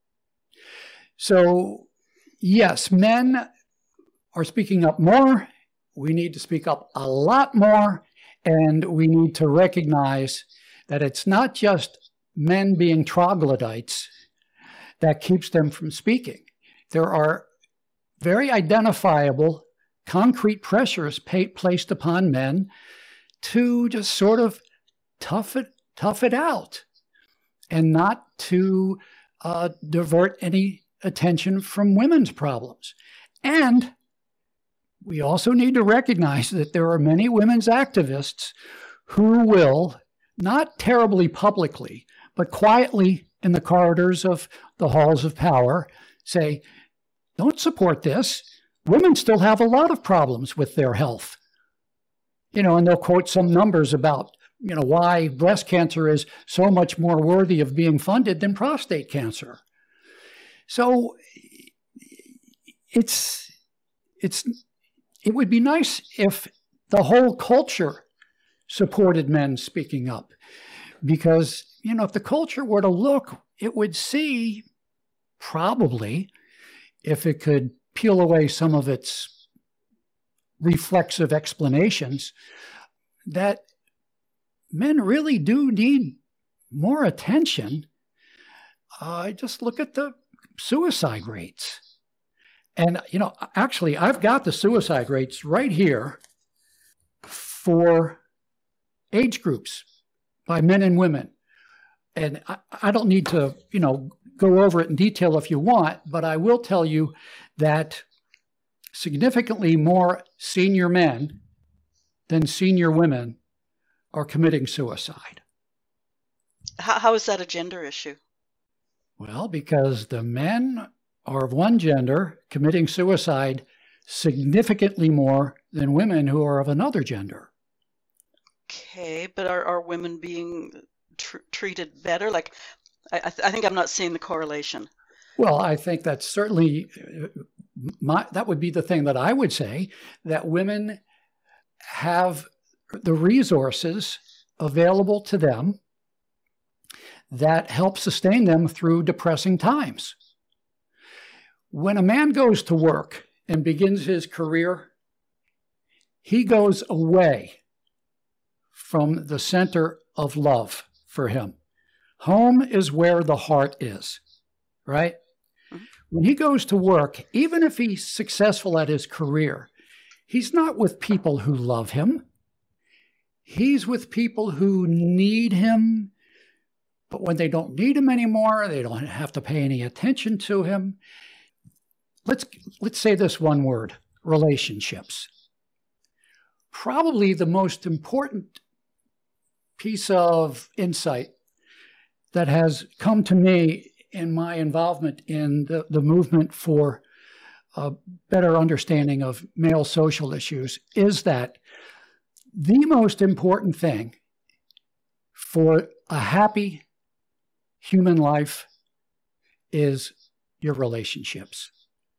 So, yes, men are speaking up more. We need to speak up a lot more. And we need to recognize that it's not just men being troglodytes that keeps them from speaking. There are very identifiable, concrete pressures pay, placed upon men to just sort of tough it, tough it out and not to uh, divert any attention from women's problems. And we also need to recognize that there are many women's activists who will, not terribly publicly, but quietly in the corridors of the halls of power, say, don't support this. Women still have a lot of problems with their health. You know, and they'll quote some numbers about, you know, why breast cancer is so much more worthy of being funded than prostate cancer. So it's, it's, it would be nice if the whole culture supported men speaking up, because, you know, if the culture were to look, it would see probably, if it could peel away some of its reflexive explanations, that men really do need more attention. Uh, just look at the suicide rates. And, you know, actually, I've got the suicide rates right here for age groups by men and women. And I, I don't need to, you know, go over it in detail if you want, but I will tell you that significantly more senior men than senior women are committing suicide. How, how is that a gender issue? Well, because the men are of one gender committing suicide significantly more than women who are of another gender. Okay, but are, are women being tr- treated better? Like, I, I, th- I think I'm not seeing the correlation. Well, I think that's certainly, my, that would be the thing that I would say, that women have the resources available to them that help sustain them through depressing times. When a man goes to work and begins his career, he goes away from the center of love for him. Home is where the heart is, right? Mm-hmm. When he goes to work, even if he's successful at his career, he's not with people who love him. He's with people who need him, but when they don't need him anymore, they don't have to pay any attention to him. Let's, let's say this one word, relationships. Probably the most important piece of insight that has come to me in my involvement in the, the movement for a better understanding of male social issues is that the most important thing for a happy human life is your relationships.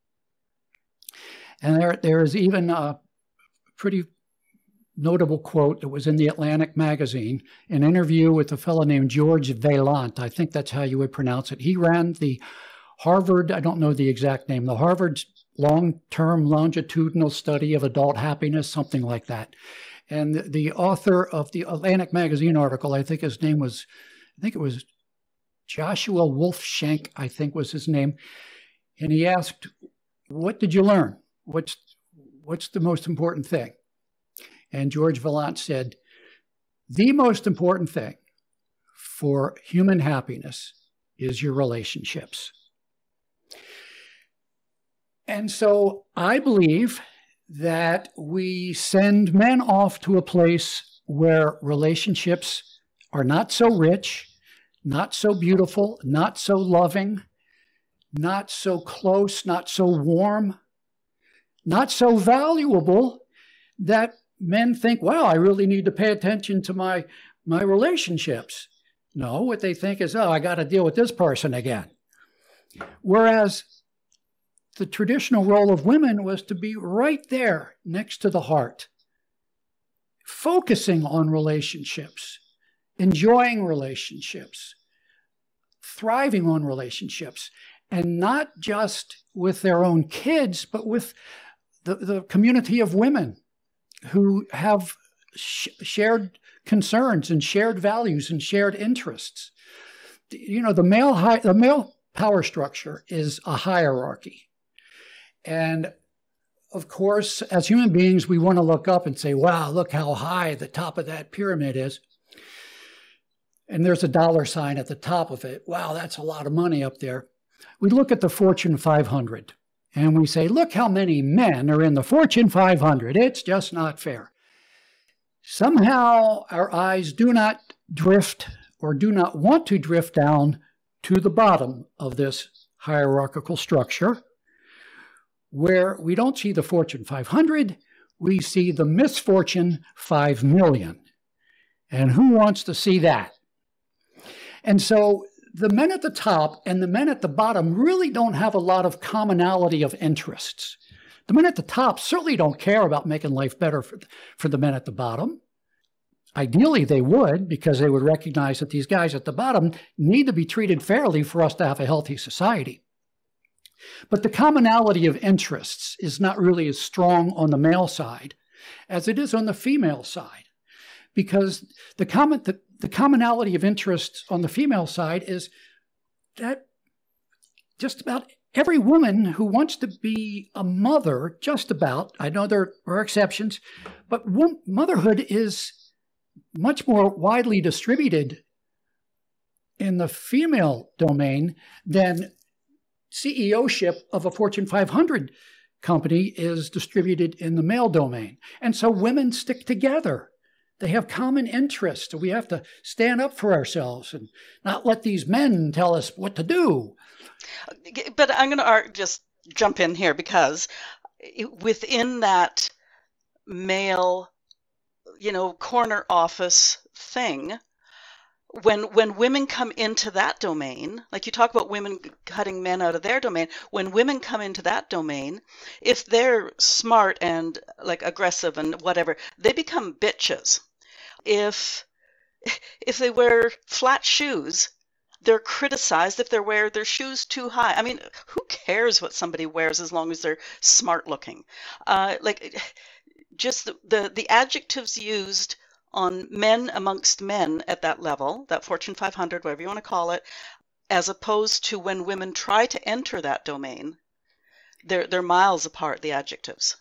And there, there is even a pretty notable quote that was in the Atlantic magazine, an interview with a fellow named George Vaillant. I think that's how you would pronounce it. He ran the Harvard, I don't know the exact name, the Harvard long-term longitudinal study of adult happiness, something like that. And the, the author of the Atlantic magazine article, I think his name was, I think it was Joshua Wolfshank, I think was his name. And he asked, what did you learn? What's, what's the most important thing? And George Vaillant said, the most important thing for human happiness is your relationships. And so I believe that we send men off to a place where relationships are not so rich, not so beautiful, not so loving, not so close, not so warm, not so valuable that men think, wow, I really need to pay attention to my, my relationships. No, what they think is, oh, I got to deal with this person again. Whereas the traditional role of women was to be right there next to the heart, focusing on relationships, enjoying relationships, thriving on relationships, and not just with their own kids, but with the, the community of women who have sh- shared concerns and shared values and shared interests. You know, the male hi- the male power structure is a hierarchy. And of course, as human beings, we want to look up and say, wow, look how high the top of that pyramid is. And there's a dollar sign at the top of it. Wow, that's a lot of money up there. We look at the Fortune five hundred and we say, look how many men are in the Fortune five hundred. It's just not fair. Somehow our eyes do not drift or do not want to drift down to the bottom of this hierarchical structure, where we don't see the Fortune five hundred, we see the misfortune five million. And who wants to see that? And so the men at the top and the men at the bottom really don't have a lot of commonality of interests. The men at the top certainly don't care about making life better for, for the men at the bottom. Ideally, they would, because they would recognize that these guys at the bottom need to be treated fairly for us to have a healthy society. But the commonality of interests is not really as strong on the male side as it is on the female side, because the, common, the, the commonality of interests on the female side is that just about every woman who wants to be a mother, just about, I know there are exceptions, but motherhood is much more widely distributed in the female domain than C E O-ship of a Fortune five hundred company is distributed in the male domain. And so women stick together. They have common interests. We have to stand up for ourselves and not let these men tell us what to do. But I'm going to just jump in here, because within that male, you know, corner office thing, when when women come into that domain, like you talk about women cutting men out of their domain, when women come into that domain, if they're smart and like aggressive and whatever, they become bitches. If if they wear flat shoes, they're criticized if they wear their shoes too high. I mean, who cares what somebody wears as long as they're smart looking? Uh, like, just the, the, the adjectives used on men amongst men at that level, that Fortune five hundred, whatever you want to call it, as opposed to when women try to enter that domain, they're, they're miles apart, the adjectives.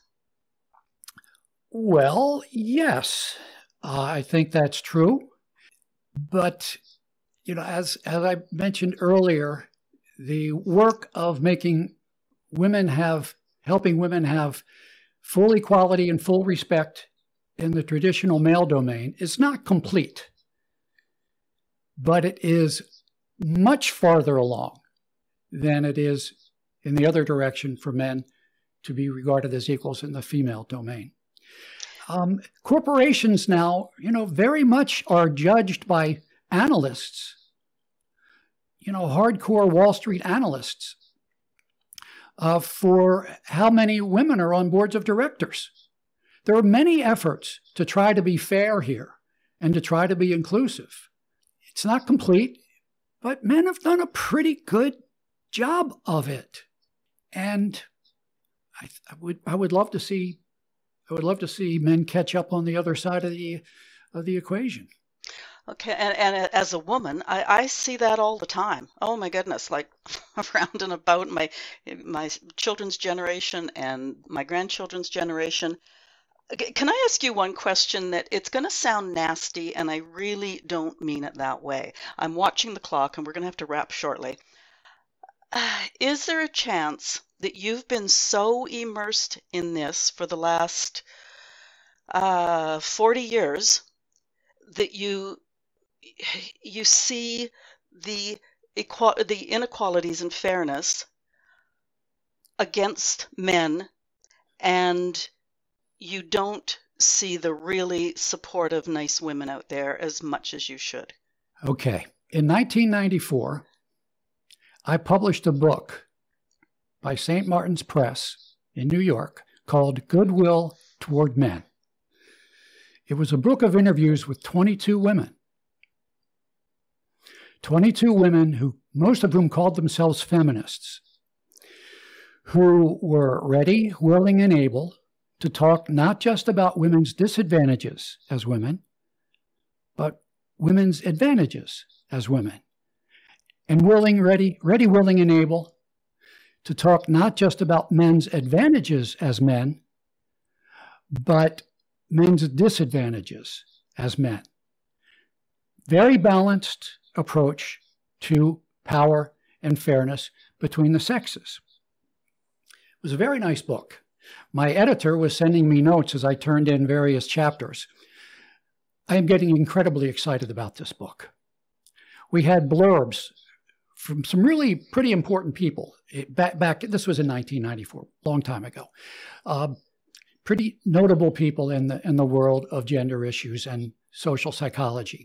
Well, yes, uh, I think that's true. But, you know, as, as I mentioned earlier, the work of making women have, helping women have full equality and full respect in the traditional male domain is not complete, but it is much farther along than it is in the other direction for men to be regarded as equals in the female domain. Um, corporations now, you know, very much are judged by analysts, you know, hardcore Wall Street analysts, uh, for how many women are on boards of directors. There are many efforts to try to be fair here and to try to be inclusive. It's not complete, but men have done a pretty good job of it. And I, I would I would love to see I would love to see men catch up on the other side of the of the equation. Okay, and, and as a woman, I, I see that all the time. Oh my goodness, like around and about my my children's generation and my grandchildren's generation. Can I ask you one question that it's going to sound nasty, and I really don't mean it that way. I'm watching the clock, and we're going to have to wrap shortly. Uh, is there a chance that you've been so immersed in this for the last uh, forty years that you you see the equal the inequalities and fairness against men, and you don't see the really supportive, nice women out there as much as you should. Okay. In nineteen ninety-four, I published a book by Saint Martin's Press in New York called Goodwill Toward Men. It was a book of interviews with twenty-two women. twenty-two women, who most of whom called themselves feminists, who were ready, willing, and able to talk not just about women's disadvantages as women, but women's advantages as women, and willing, ready, ready, willing, and able to talk not just about men's advantages as men, but men's disadvantages as men. Very balanced approach to power and fairness between the sexes. It was a very nice book. My editor was sending me notes as I turned in various chapters. I am getting incredibly excited about this book. We had blurbs from some really pretty important people. It, back, back, this was in nineteen ninety-four, a long time ago. Uh, pretty notable people in the, in the world of gender issues and social psychology.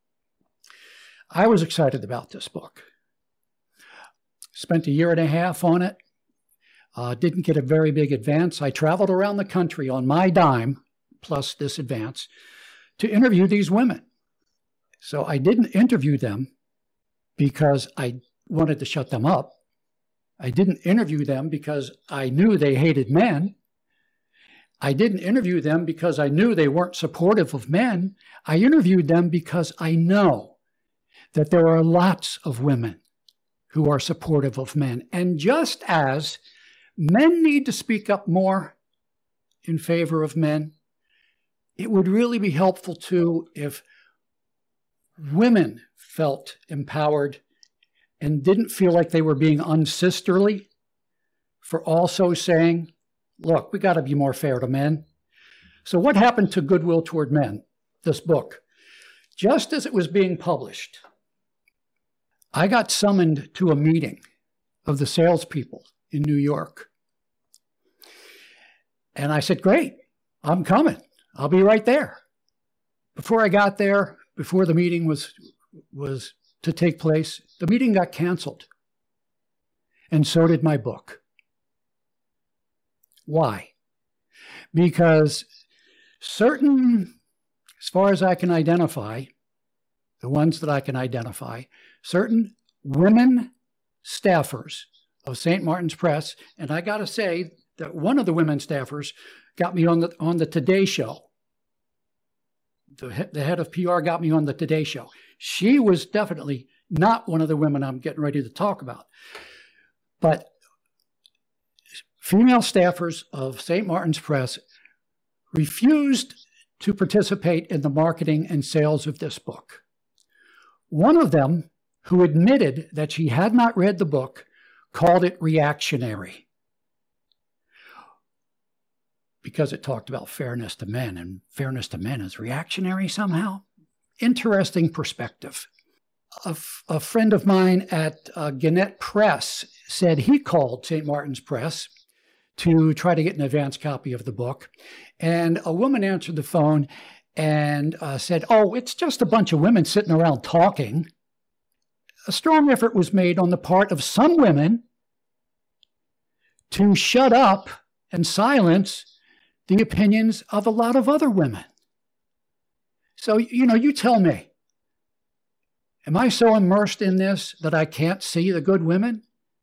I was excited about this book. Spent a year and a half on it. Uh, didn't get a very big advance. I traveled around the country on my dime, plus this advance, to interview these women. So I didn't interview them because I wanted to shut them up. I didn't interview them because I knew they hated men. I didn't interview them because I knew they weren't supportive of men. I interviewed them because I know that there are lots of women who are supportive of men. And just as men need to speak up more in favor of men, it would really be helpful too if women felt empowered and didn't feel like they were being unsisterly for also saying, look, we got to be more fair to men. So what happened to Goodwill Toward Men, this book? Just as it was being published, I got summoned to a meeting of the salespeople in New York. And I said, great, I'm coming. I'll be right there. Before I got there, before the meeting was, was to take place, the meeting got canceled. And so did my book. Why? Because certain, as far as I can identify, the ones that I can identify, certain women staffers of Saint Martin's Press, and I got to say that one of the women staffers got me on the on the Today Show. The, the head of P R got me on the Today Show. She was definitely not one of the women I'm getting ready to talk about. But female staffers of Saint Martin's Press refused to participate in the marketing and sales of this book. One of them, who admitted that she had not read the book, called it reactionary because it talked about fairness to men, and fairness to men is reactionary somehow. Interesting perspective. A, a friend of mine at uh, Gannett Press said he called Saint Martin's Press to try to get an advance copy of the book, and a woman answered the phone and uh, said, oh, it's just a bunch of women sitting around talking. A strong effort was made on the part of some women to shut up and silence the opinions of a lot of other women. So, you know, you tell me, am I so immersed in this that I can't see the good women?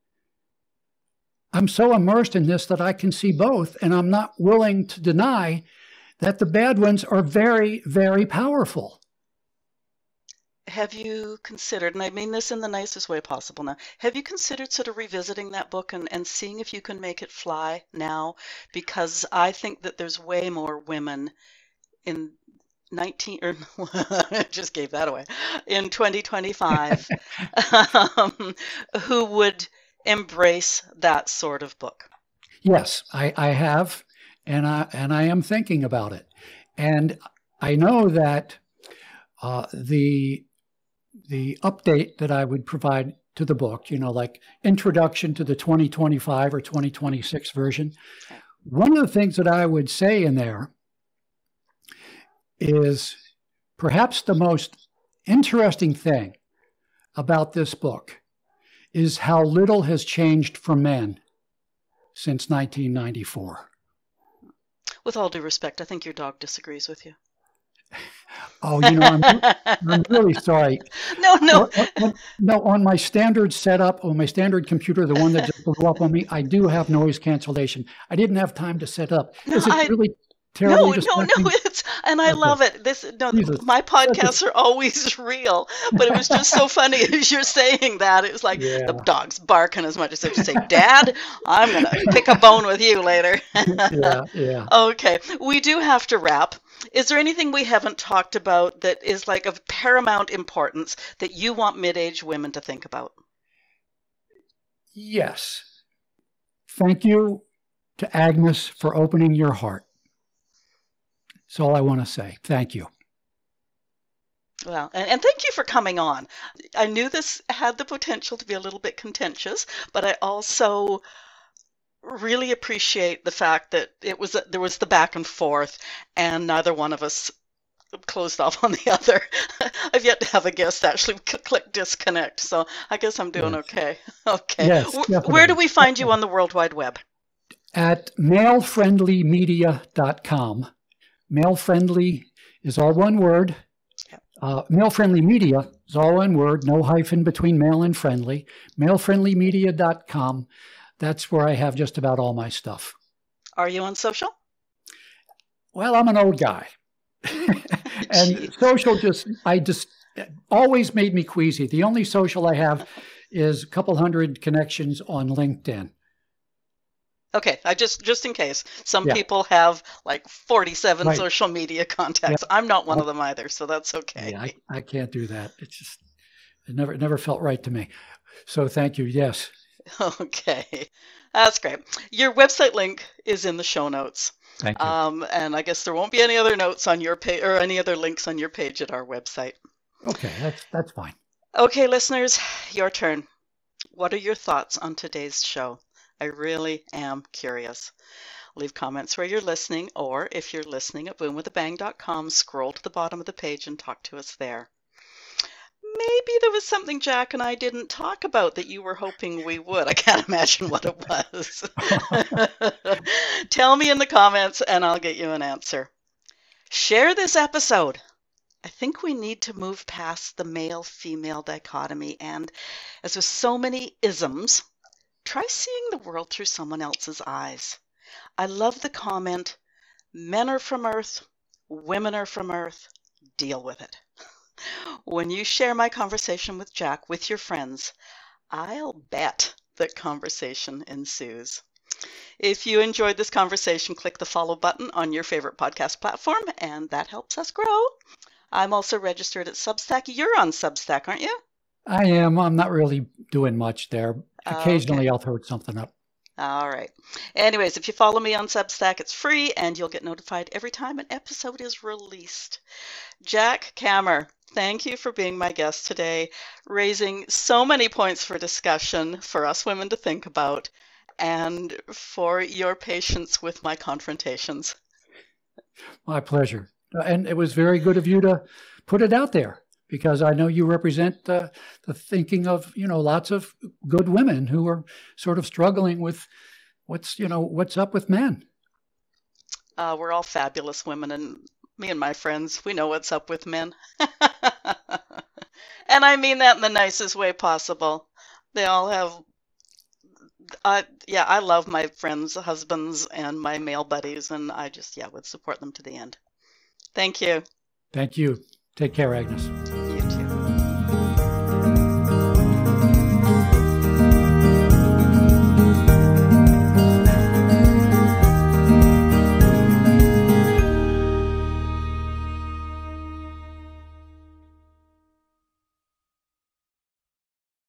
I'm so immersed in this that I can see both, and I'm not willing to deny that the bad ones are very, very powerful. Have you considered, and I mean this in the nicest way possible now, have you considered sort of revisiting that book and, and seeing if you can make it fly now? Because I think that there's way more women in nineteen, or I just gave that away, in twenty twenty-five, um, who would embrace that sort of book? Yes, I, I have, and I and I am thinking about it, and I know that uh, the the update that I would provide to the book, you know, like introduction to the twenty twenty-five or twenty twenty-six version. One of the things that I would say in there is perhaps the most interesting thing about this book is how little has changed for men since nineteen ninety-four. With all due respect, I think your dog disagrees with you. Oh, you know, I'm, I'm really sorry. No, no. On, on, no, on my standard setup, on my standard computer, the one that just blew up on me, I do have noise cancellation. I didn't have time to set up. No, Is it I, really terribly no, distracting? no, no, it's, and I Okay. love it. This, no, Jesus. my podcasts are always real, but it was just so funny as you're saying that. It was like Yeah. the dog's barking as much as if to say, Dad, I'm going to pick a bone with you later. Yeah, yeah. Okay, we do have to wrap. Is there anything we haven't talked about that is like of paramount importance that you want mid-age women to think about? Yes. Thank you to Agnes for opening your heart. That's all I want to say. Thank you. Well, and, and thank you for coming on. I knew this had the potential to be a little bit contentious, but I also really appreciate the fact that it was there was the back and forth, and neither one of us closed off on the other. I've yet to have a guest actually click disconnect, so I guess I'm doing Yes. okay. Okay. Yes, Wh- definitely. Where do we find you on the World Wide Web? At male friendly media dot com. Male Friendly is all one word. Yep. Uh, Male Friendly Media is all one word, no hyphen between male and friendly. male friendly media dot com. That's where I have just about all my stuff. Are you on social? Well, I'm an old guy. And Jeez. social just, I just always made me queasy. The only social I have is a couple hundred connections on LinkedIn. Okay, I just just in case. Some Yeah. people have like forty-seven Right. social media contacts. I'm not one of them either, so that's okay. Yeah, I, I can't do that. It's just, it never, it never felt right to me. So thank you. Yes. Okay, that's great. Your website link is in the show notes. Thank you. Um, and I guess there won't be any other notes on your page or any other links on your page at our website. Okay, that's that's fine. Okay, listeners, your turn. What are your thoughts on today's show? I really am curious. Leave comments where you're listening, or if you're listening at boom with a bang dot com, scroll to the bottom of the page and talk to us there. Maybe there was something Jack and I didn't talk about that you were hoping we would. I can't imagine what it was. Tell me in the comments and I'll get you an answer. Share this episode. I think we need to move past the male-female dichotomy, and as with so many isms, try seeing the world through someone else's eyes. I love the comment, men are from Earth, women are from Earth, deal with it. When you share my conversation with Jack with your friends, I'll bet that conversation ensues. If you enjoyed this conversation, click the follow button on your favorite podcast platform, and that helps us grow. I'm also registered at Substack. You're on Substack, aren't you? I am. I'm not really doing much there. Occasionally Okay. I'll throw something up. All right. Anyways, if you follow me on Substack, it's free, and you'll get notified every time an episode is released. Jack Kammer, thank you for being my guest today, raising so many points for discussion for us women to think about, and for your patience with my confrontations. My pleasure. And it was very good of you to put it out there, because I know you represent uh, the thinking of, you know, lots of good women who are sort of struggling with what's, you know, what's up with men. Uh, we're all fabulous women, and me and my friends, we know what's up with men. And I mean that in the nicest way possible. They all have, uh, yeah, I love my friends' husbands and my male buddies, and I just, yeah, would support them to the end. Thank you. Thank you. Take care, Agnes.